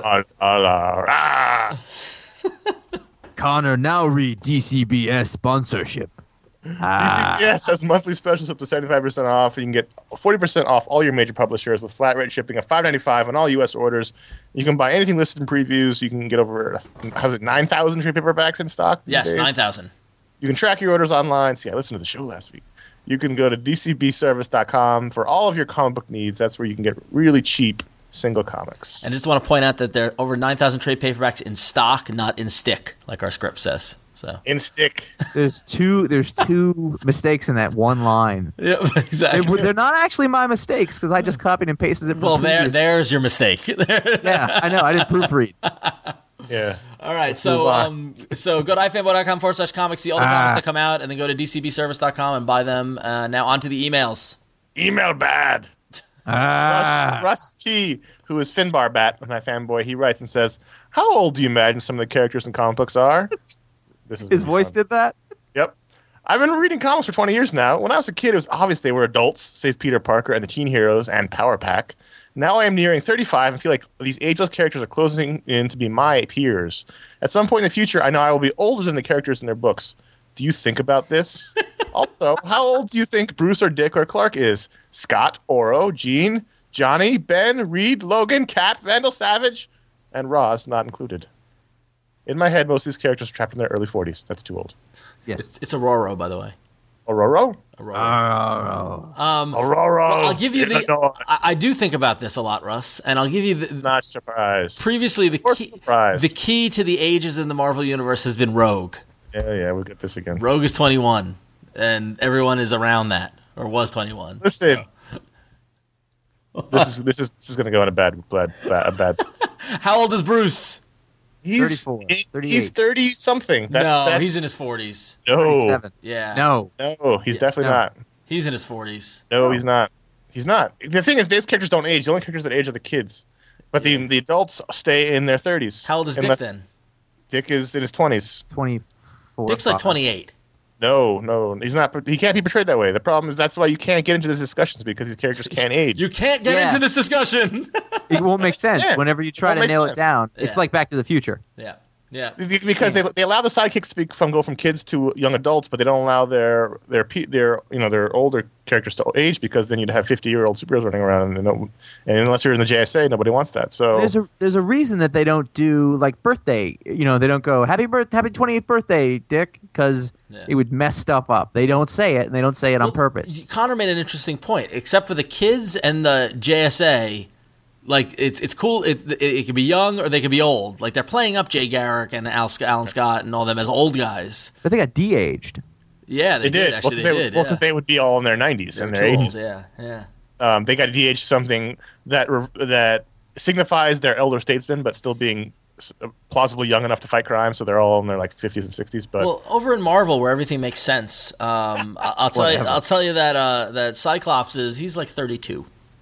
Speaker 2: of those.
Speaker 3: Connor, now read DCBS sponsorship.
Speaker 4: DCBS has monthly specials up to 75% off. You can get 40% off all your major publishers with flat rate shipping of $5.95 on all U.S. orders. You can buy anything listed in previews. You can get over 9,000 trade paperbacks in stock.
Speaker 2: Yes, 9,000.
Speaker 4: You can track your orders online. See, I listened to the show last week. You can go to dcbservice.com for all of your comic book needs. That's where you can get really cheap single comics.
Speaker 2: And I just want to point out that there are over 9,000 trade paperbacks in stock, not in stick, like our script says. So
Speaker 4: In stick.
Speaker 3: There's two mistakes in that one line.
Speaker 2: yeah, exactly.
Speaker 3: They're not actually my mistakes because I just copied and pasted it from
Speaker 2: Well,
Speaker 3: previous.
Speaker 2: there's your mistake.
Speaker 3: Yeah, I know. I didn't proofread.
Speaker 4: Yeah.
Speaker 2: All right,
Speaker 4: move
Speaker 2: so
Speaker 4: on.
Speaker 2: so go to ifanboy.com/comics, see all the comics that come out, and then go to dcbservice.com and buy them. Now on to the emails.
Speaker 4: Email bad. Russ T, who is Finbar Bat, my fanboy, he writes and says, "How old do you imagine some of the characters in comic books are?" This is
Speaker 3: His voice did that?
Speaker 4: Yep. I've been reading comics for 20 years now. When I was a kid, it was obvious they were adults, save Peter Parker and the Teen Heroes and Power Pack. Now I am nearing 35 and feel like these ageless characters are closing in to be my peers. At some point in the future, I know I will be older than the characters in their books. Do you think about this? Also, how old do you think Bruce or Dick or Clark is? Scott, Oro, Jean, Johnny, Ben, Reed, Logan, Cap, Vandal Savage, and Roz not included. In my head, most of these characters are trapped in their early 40s. That's too old.
Speaker 3: Yes.
Speaker 2: It's Aurora, by the way.
Speaker 4: Aurora?
Speaker 2: Aurora.
Speaker 4: Aurora.
Speaker 2: Well, I'll give you the.
Speaker 4: Illinois.
Speaker 2: I do think about this a lot, Russ, and I'll give you the.
Speaker 4: Not surprised.
Speaker 2: Previously,
Speaker 4: Surprised.
Speaker 2: the key to the ages in the Marvel universe has been Rogue.
Speaker 4: Yeah, we'll get this again.
Speaker 2: Rogue is 21, and everyone is around that, or was 21.
Speaker 4: Listen, this is going to go in a bad.
Speaker 2: How old is Bruce?
Speaker 4: He's
Speaker 3: 34,
Speaker 4: He's 30 something. That's
Speaker 2: he's in his 40s.
Speaker 4: no,
Speaker 3: 37.
Speaker 2: Yeah.
Speaker 3: No.
Speaker 4: he's definitely
Speaker 3: no.
Speaker 4: not.
Speaker 2: He's in his 40s.
Speaker 4: No, he's not. He's not. The thing is, these characters don't age. The only characters that age are the kids, but the adults stay in their 30s.
Speaker 2: How old is Dick
Speaker 4: Unless
Speaker 2: then?
Speaker 4: Dick is in his 20s.
Speaker 3: 24.
Speaker 2: Dick's like 28.
Speaker 4: No, he's not. He can't be portrayed that way. The problem is that's why you can't get into these discussions because these characters can't age.
Speaker 2: You can't get
Speaker 3: Yeah.
Speaker 2: into this discussion.
Speaker 3: It won't make sense
Speaker 4: Yeah.
Speaker 3: whenever you try
Speaker 4: Won't
Speaker 3: to
Speaker 4: make
Speaker 3: nail
Speaker 4: sense.
Speaker 3: it down.
Speaker 2: Yeah.
Speaker 3: It's like Back to the Future.
Speaker 2: Yeah.
Speaker 4: Because they allow the sidekicks to go from kids to young adults, but they don't allow their older characters to age because then you'd have 50-year-old superheroes running around and unless you're in the JSA, nobody wants that. So
Speaker 3: There's a reason that they don't do like birthday. They don't go happy 28th birthday, Dick, because it would mess stuff up. They don't say it, and they don't say it on purpose.
Speaker 2: Connor made an interesting point. Except for the kids and the JSA, like it's cool. It could be young or they could be old. Like they're playing up Jay Garrick and Alan Scott and all them as old guys.
Speaker 3: But they got de-aged.
Speaker 2: Yeah, they did. Actually, they did.
Speaker 4: because they would be all in their 90s and their 80s.
Speaker 2: Yeah.
Speaker 4: They got DH something that signifies their elder statesmen, but still being plausibly young enough to fight crime. So they're all in their like 50s and 60s. But
Speaker 2: Well, over in Marvel, where everything makes sense, I'll tell you that Cyclops he's like 32.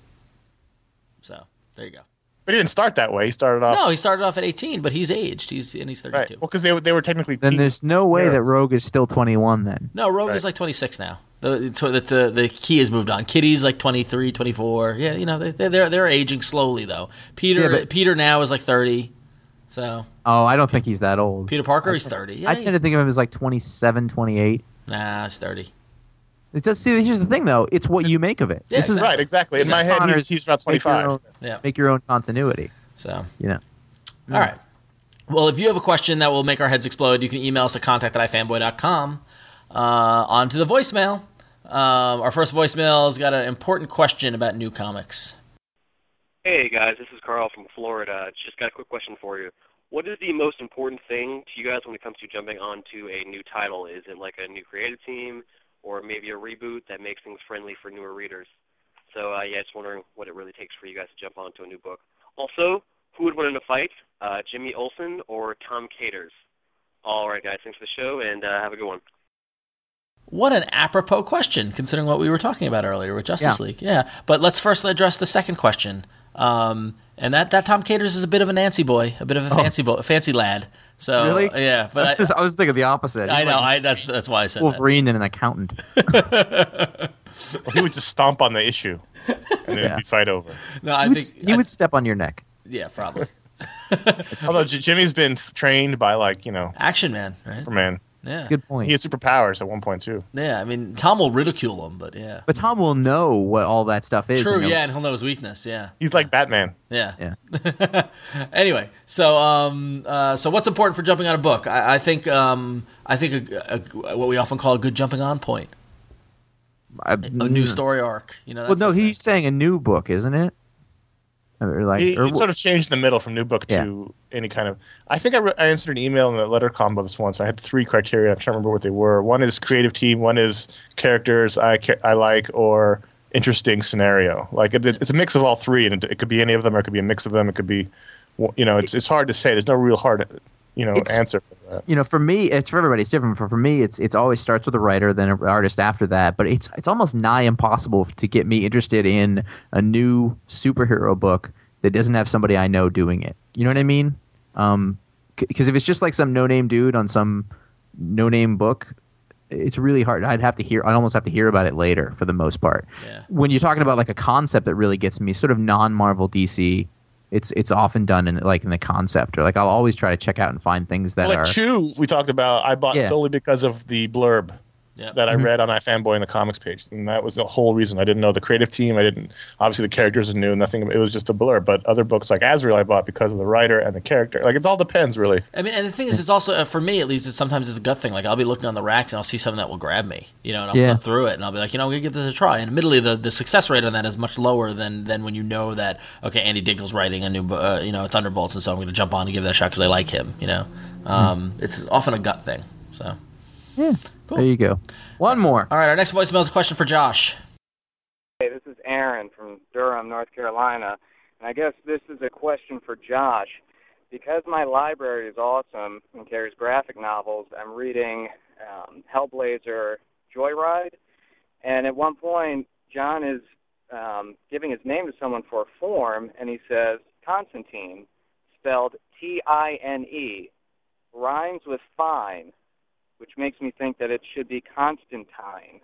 Speaker 2: So there you go.
Speaker 4: But he didn't start that way. He started off.
Speaker 2: No, he started off at 18, but he's aged. He's 32.
Speaker 4: Right. Well, because they were technically.
Speaker 3: Then there's no way that
Speaker 4: heroes.
Speaker 3: Rogue is still 21 then.
Speaker 2: No, Rogue
Speaker 4: Right.
Speaker 2: is like 26 now. The key has moved on. Kitty's like 23, 24. Yeah, they're aging slowly though. Peter now is like 30. So
Speaker 3: Oh, I don't think he's that old.
Speaker 2: Peter Parker, he's 30. Yeah,
Speaker 3: I tend to think of him as like 27, 28.
Speaker 2: Nah, he's 30.
Speaker 3: It does. See, here's the thing, though. It's what you make of it.
Speaker 2: Yeah,
Speaker 3: This is
Speaker 4: Right, exactly. In my head,
Speaker 3: Connor's
Speaker 4: he's about
Speaker 3: make your
Speaker 4: 25.
Speaker 3: own-
Speaker 2: Yeah.
Speaker 3: Make your own continuity.
Speaker 2: So
Speaker 3: You know.
Speaker 2: all right. Well, if you have a question that will make our heads explode, you can email us at contact@ifanboy.com. On to the voicemail. Our first voicemail has got an important question about new comics.
Speaker 5: Hey guys, this is Carl from Florida. Just got a quick question for you. What is the most important thing to you guys when it comes to jumping onto a new title? Is it like a new creative team or maybe a reboot that makes things friendly for newer readers? So, just wondering what it really takes for you guys to jump onto a new book. Also, who would win in a fight, Jimmy Olsen or Tom Caters? All right, guys, thanks for the show, and have a good one.
Speaker 2: What an apropos question, considering what we were talking about earlier with Justice
Speaker 3: Yeah.
Speaker 2: League. Yeah, but let's first address the second question. And that Tom Caters is a bit of a Nancy boy, a bit of a fancy lad. So
Speaker 3: Really?
Speaker 2: yeah, but
Speaker 3: I was thinking the opposite.
Speaker 2: I
Speaker 3: He's
Speaker 2: know.
Speaker 3: like
Speaker 2: That's why I said that.
Speaker 3: Wolverine and an accountant.
Speaker 4: Well, he would just stomp on the issue, and then it'd be fight over.
Speaker 2: No, I
Speaker 3: He would,
Speaker 2: think
Speaker 3: he would step on your neck.
Speaker 2: Yeah, probably
Speaker 4: Although Jimmy's been trained by
Speaker 2: Action Man, right?
Speaker 4: Superman.
Speaker 2: Yeah.
Speaker 3: That's a good point.
Speaker 4: He has superpowers at one point too.
Speaker 2: Yeah, I mean, Tom will ridicule him, but yeah.
Speaker 3: But Tom will know what all that stuff is.
Speaker 2: True,
Speaker 3: and
Speaker 2: yeah, and he'll know his weakness, yeah.
Speaker 4: He's like Batman.
Speaker 2: Yeah.
Speaker 3: Yeah.
Speaker 2: Anyway, so what's important for jumping on a book? I think what we often call a good jumping on point. A new story arc. You know.
Speaker 3: Well,
Speaker 2: That's
Speaker 3: no,
Speaker 2: the thing.
Speaker 3: he's saying a new book, isn't it? Or
Speaker 4: He sort of changed in the middle from new book to any kind of. I think I answered an email in the letter combo this once. I had 3 criteria. I'm trying to remember what they were. One is creative team. One is characters I like or interesting scenario. Like it's a mix of all 3, and it could be any of them, or it could be a mix of them. It could be, it's hard to say. There's no real hard, answer for that.
Speaker 3: For me, it's for everybody. It's different. For me, it's always starts with a writer, then an artist after that. But it's almost nigh impossible to get me interested in a new superhero book that doesn't have somebody I know doing it. You know what I mean? Because if it's just like some no-name dude on some no-name book, it's really hard. I'd almost have to hear about it later for the most part.
Speaker 2: Yeah.
Speaker 3: When you're talking about like a concept that really gets me, sort of non-Marvel DC. It's often done in the concept, or like I'll always try to check out and find things that
Speaker 4: Like
Speaker 3: are.
Speaker 4: Chew, we talked about. I bought solely because of the blurb that I read on iFanboy in the comics page, and that was the whole reason. I didn't know the creative team. Obviously the characters are new. Nothing. It was just a blurb. But other books like Azrael, I bought because of the writer and the character. Like it all depends, really.
Speaker 2: I mean, and the thing is, it's also for me at least. Sometimes it's a gut thing. Like I'll be looking on the racks and I'll see something that will grab me, and I'll flip through it and I'll be like, I'm gonna give this a try. And admittedly, the success rate on that is much lower than when you know that Andy Diggle's writing a new Thunderbolts, and so I'm gonna jump on and give that a shot because I like him. It's often a gut thing. So
Speaker 3: yeah, cool. There you go. One more.
Speaker 2: All right, our next voicemail is a question for Josh.
Speaker 6: Hey, this is Aaron from Durham, North Carolina, and I guess this is a question for Josh. Because my library is awesome and carries graphic novels, I'm reading Hellblazer Joyride, and at one point, John is giving his name to someone for a form, and he says Constantine, spelled Tine, rhymes with fine, which makes me think that it should be Constantine.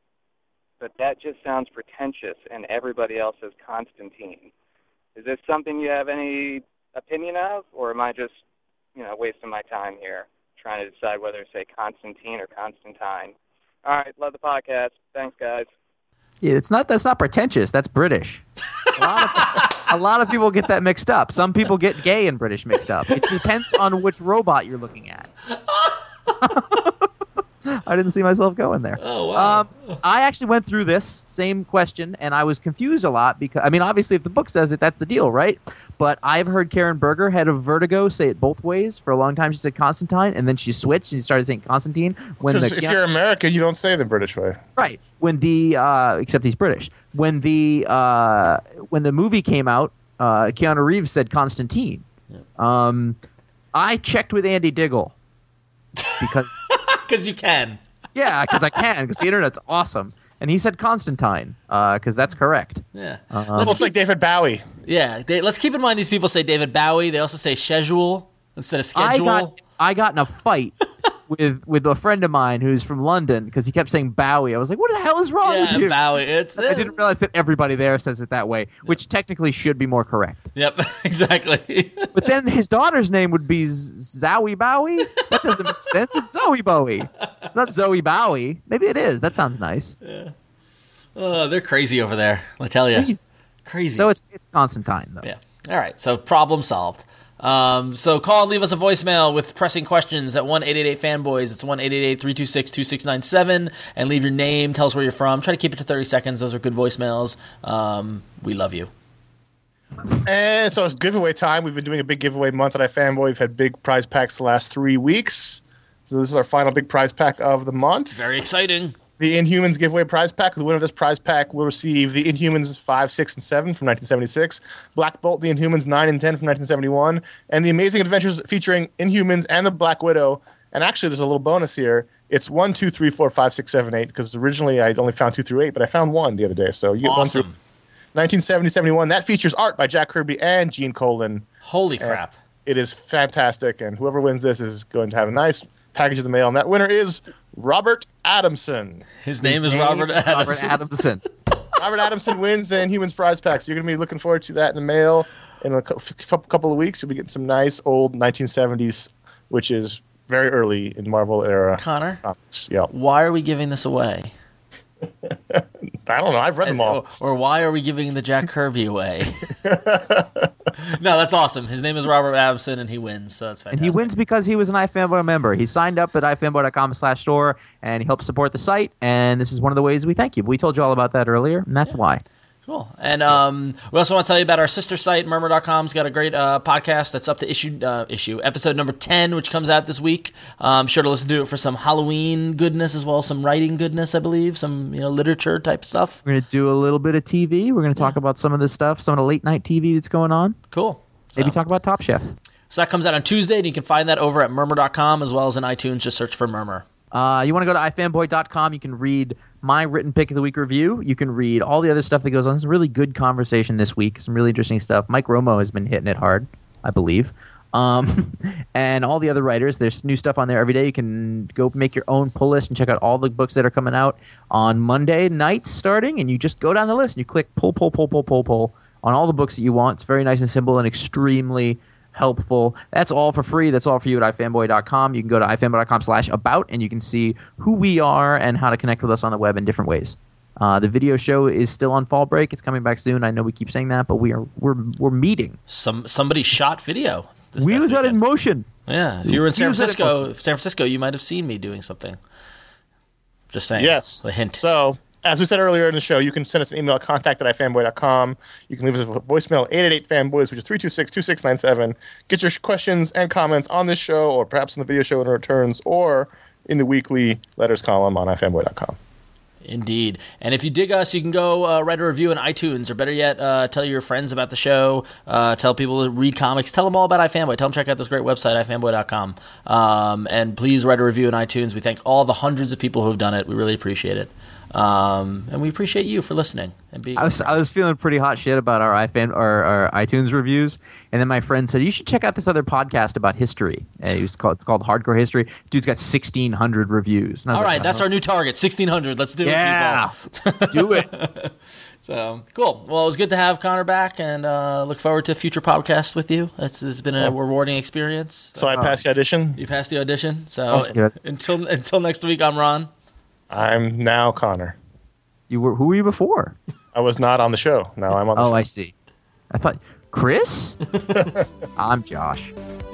Speaker 6: But that just sounds pretentious, and everybody else says Constantine. Is this something you have any opinion of, or am I just, wasting my time here trying to decide whether to say Constantine or Constantine? All right, love the podcast. Thanks, guys.
Speaker 3: Yeah, that's not pretentious. That's British. A lot of people get that mixed up. Some people get gay and British mixed up. It depends on which robot you're looking at. I didn't see myself going there.
Speaker 2: Oh, wow.
Speaker 3: I actually went through this same question, and I was confused a lot because, obviously, if the book says it, that's the deal, right? But I've heard Karen Berger, head of Vertigo, say it both ways. For a long time, she said Constantine, and then she switched and she started saying Constantine.
Speaker 4: Because if you're American, you don't say the British way,
Speaker 3: right? Except he's British. When the movie came out, Keanu Reeves said Constantine. Yeah. I checked with Andy Diggle because.
Speaker 2: Because you can.
Speaker 3: Yeah, because I can, because the internet's awesome. And he said Constantine, because that's correct.
Speaker 2: Yeah.
Speaker 4: Looks like David Bowie.
Speaker 2: Yeah, let's keep in mind these people say David Bowie. They also say schedule instead of schedule.
Speaker 3: I got in a fight with a friend of mine who's from London because he kept saying Bowie. I was like, what the hell is wrong with you?
Speaker 2: Yeah, Bowie.
Speaker 3: I didn't realize that everybody there says it that way, which technically should be more correct.
Speaker 2: Yep, exactly.
Speaker 3: But then his daughter's name would be Zowie Bowie? That doesn't make sense. It's Zoe Bowie. It's not Zoe Bowie. Maybe it is. That sounds nice.
Speaker 2: Yeah. Oh, they're crazy over there. I tell you. Crazy.
Speaker 3: So it's Constantine, though.
Speaker 2: Yeah. All right. So problem solved. So call and leave us a voicemail with pressing questions at 1-888-FANBOYS. It's 1-888-326-2697. And leave your name. Tell us where you're from. Try to keep it to 30 seconds. Those are good voicemails. We love you.
Speaker 4: And so it's giveaway time. We've been doing a big giveaway month at iFanboy. We've had big prize packs the last 3 weeks. So this is our final big prize pack of the month.
Speaker 2: Very exciting.
Speaker 4: The Inhumans giveaway prize pack. The winner of this prize pack will receive the Inhumans 5, 6, and 7 from 1976, Black Bolt, the Inhumans 9 and 10 from 1971, and the Amazing Adventures featuring Inhumans and the Black Widow. And actually, there's a little bonus here. It's 1, 2, 3, 4, 5, 6, 7, 8, because originally I only found 2 through 8, but I found 1 the other day. So you get
Speaker 2: awesome.
Speaker 4: 1 through 1970-71. That features art by Jack Kirby and Gene Colan.
Speaker 2: Holy crap.
Speaker 4: It is fantastic, and whoever wins this is going to have a nice package in the mail. And that winner is Robert Adamson.
Speaker 2: His name is Robert Adamson.
Speaker 4: Robert Adamson wins the Inhumans prize pack. So you're going to be looking forward to that in the mail in a couple of weeks. You'll be getting some nice old 1970s, which is very early in Marvel era.
Speaker 2: Connor,
Speaker 4: Yeah.
Speaker 2: why are we giving this away?
Speaker 4: I don't know. I've read them all.
Speaker 2: Or why are we giving the Jack Kirby away? No, that's awesome. His name is Robert Adamson, and he wins, so that's fantastic.
Speaker 3: And he wins because he was an iFanboy member. He signed up at ifanboy.com/store, and he helped support the site, and this is one of the ways we thank you. We told you all about that earlier, and that's why.
Speaker 2: Cool. And we also want to tell you about our sister site, Murmur.com's got a great podcast that's up to episode number 10, which comes out this week. Sure to listen to it for some Halloween goodness as well as some writing goodness, I believe, some literature type stuff.
Speaker 3: We're going to do a little bit of TV. We're going to talk about some of this stuff, some of the late night TV that's going on.
Speaker 2: Cool.
Speaker 3: Maybe talk about Top Chef.
Speaker 2: So that comes out on Tuesday, and you can find that over at Murmur.com as well as in iTunes. Just search for Murmur.
Speaker 3: You want to go to ifanboy.com. You can read my written pick of the week review. You can read all the other stuff that goes on. It's a really good conversation this week. Some really interesting stuff. Mike Romo has been hitting it hard, I believe. And all the other writers. There's new stuff on there every day. You can go make your own pull list and check out all the books that are coming out on Monday nights starting. And you just go down the list and you click pull on all the books that you want. It's very nice and simple and extremely helpful. That's all for free. That's all for you at ifanboy.com. You can go to ifanboy.com/about and you can see who we are and how to connect with us on the web in different ways. The video show is still on fall break. It's coming back soon. I know we keep saying that, but we're meeting.
Speaker 2: Somebody shot video.
Speaker 3: We was out in motion.
Speaker 2: Yeah, if you were in San Francisco, you might have seen me doing something. Just saying.
Speaker 4: Yes.
Speaker 2: A hint.
Speaker 4: So, as we said earlier in the show, you can send us an email at contact@ifanboy.com. You can leave us a voicemail, 888-FANBOYS, which is 326-2697. Get your questions and comments on this show, or perhaps in the video show when it returns, or in the weekly letters column on ifanboy.com.
Speaker 2: Indeed. And if you dig us, you can go write a review on iTunes, or better yet, tell your friends about the show, tell people to read comics, tell them all about iFanboy, tell them check out this great website, ifanboy.com. And please write a review on iTunes. We thank all the hundreds of people who have done it. We really appreciate it. And we appreciate you for listening and being.
Speaker 3: I was feeling pretty hot shit about our iTunes reviews, and then my friend said you should check out this other podcast about history. It's called Hardcore History. Dude's got 1,600 reviews.
Speaker 2: All right, that's our new target, 1,600. Let's do it, people.
Speaker 3: Do it.
Speaker 2: So cool. Well, it was good to have Connor back, and look forward to future podcasts with you. It's been a rewarding experience.
Speaker 4: So I passed the audition.
Speaker 2: You passed the audition. So until next week, I'm Ron.
Speaker 4: I'm now Connor.
Speaker 3: Who were you before?
Speaker 4: I was not on the show. Now I'm on the show.
Speaker 3: Oh, I see. I thought Chris? I'm Josh.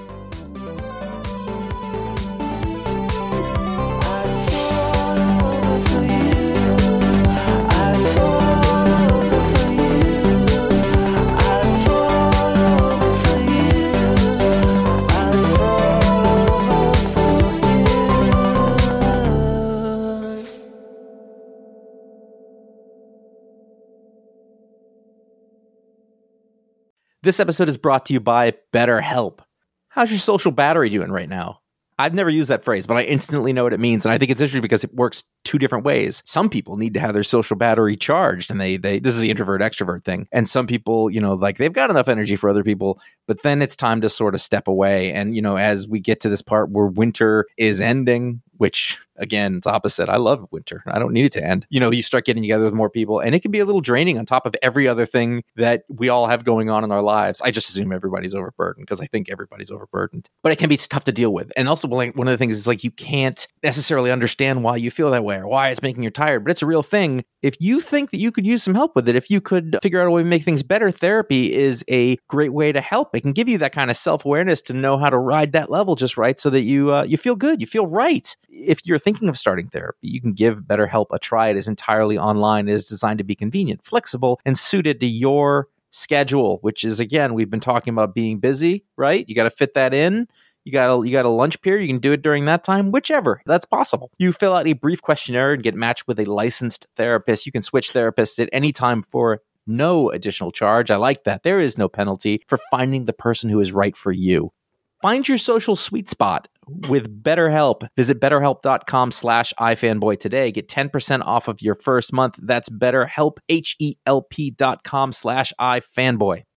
Speaker 7: This episode is brought to you by BetterHelp. How's your social battery doing right now? I've never used that phrase, but I instantly know what it means. And I think it's interesting because it works two different ways. Some people need to have their social battery charged, and they this is the introvert extrovert thing. And some people, like they've got enough energy for other people, but then it's time to sort of step away. And, as we get to this part where winter is ending, which again, it's opposite. I love winter. I don't need it to end. You start getting together with more people, and it can be a little draining on top of every other thing that we all have going on in our lives. I just assume everybody's overburdened because I think everybody's overburdened, but it can be tough to deal with. And also, one of the things is like you can't necessarily understand why you feel that way or why it's making you tired, but it's a real thing. If you think that you could use some help with it, if you could figure out a way to make things better, therapy is a great way to help. It can give you that kind of self-awareness to know how to ride that level just right so that you feel good, you feel right. If you're thinking of starting therapy, you can give BetterHelp a try. It is entirely online. It is designed to be convenient, flexible, and suited to your schedule, which is, again, we've been talking about being busy, right? You got to fit that in. You got a lunch period. You can do it during that time, whichever. That's possible. You fill out a brief questionnaire and get matched with a licensed therapist. You can switch therapists at any time for no additional charge. I like that. There is no penalty for finding the person who is right for you. Find your social sweet spot with BetterHelp. Visit BetterHelp.com/iFanboy today. Get 10% off of your first month. That's BetterHelp, HELP.com/iFanboy.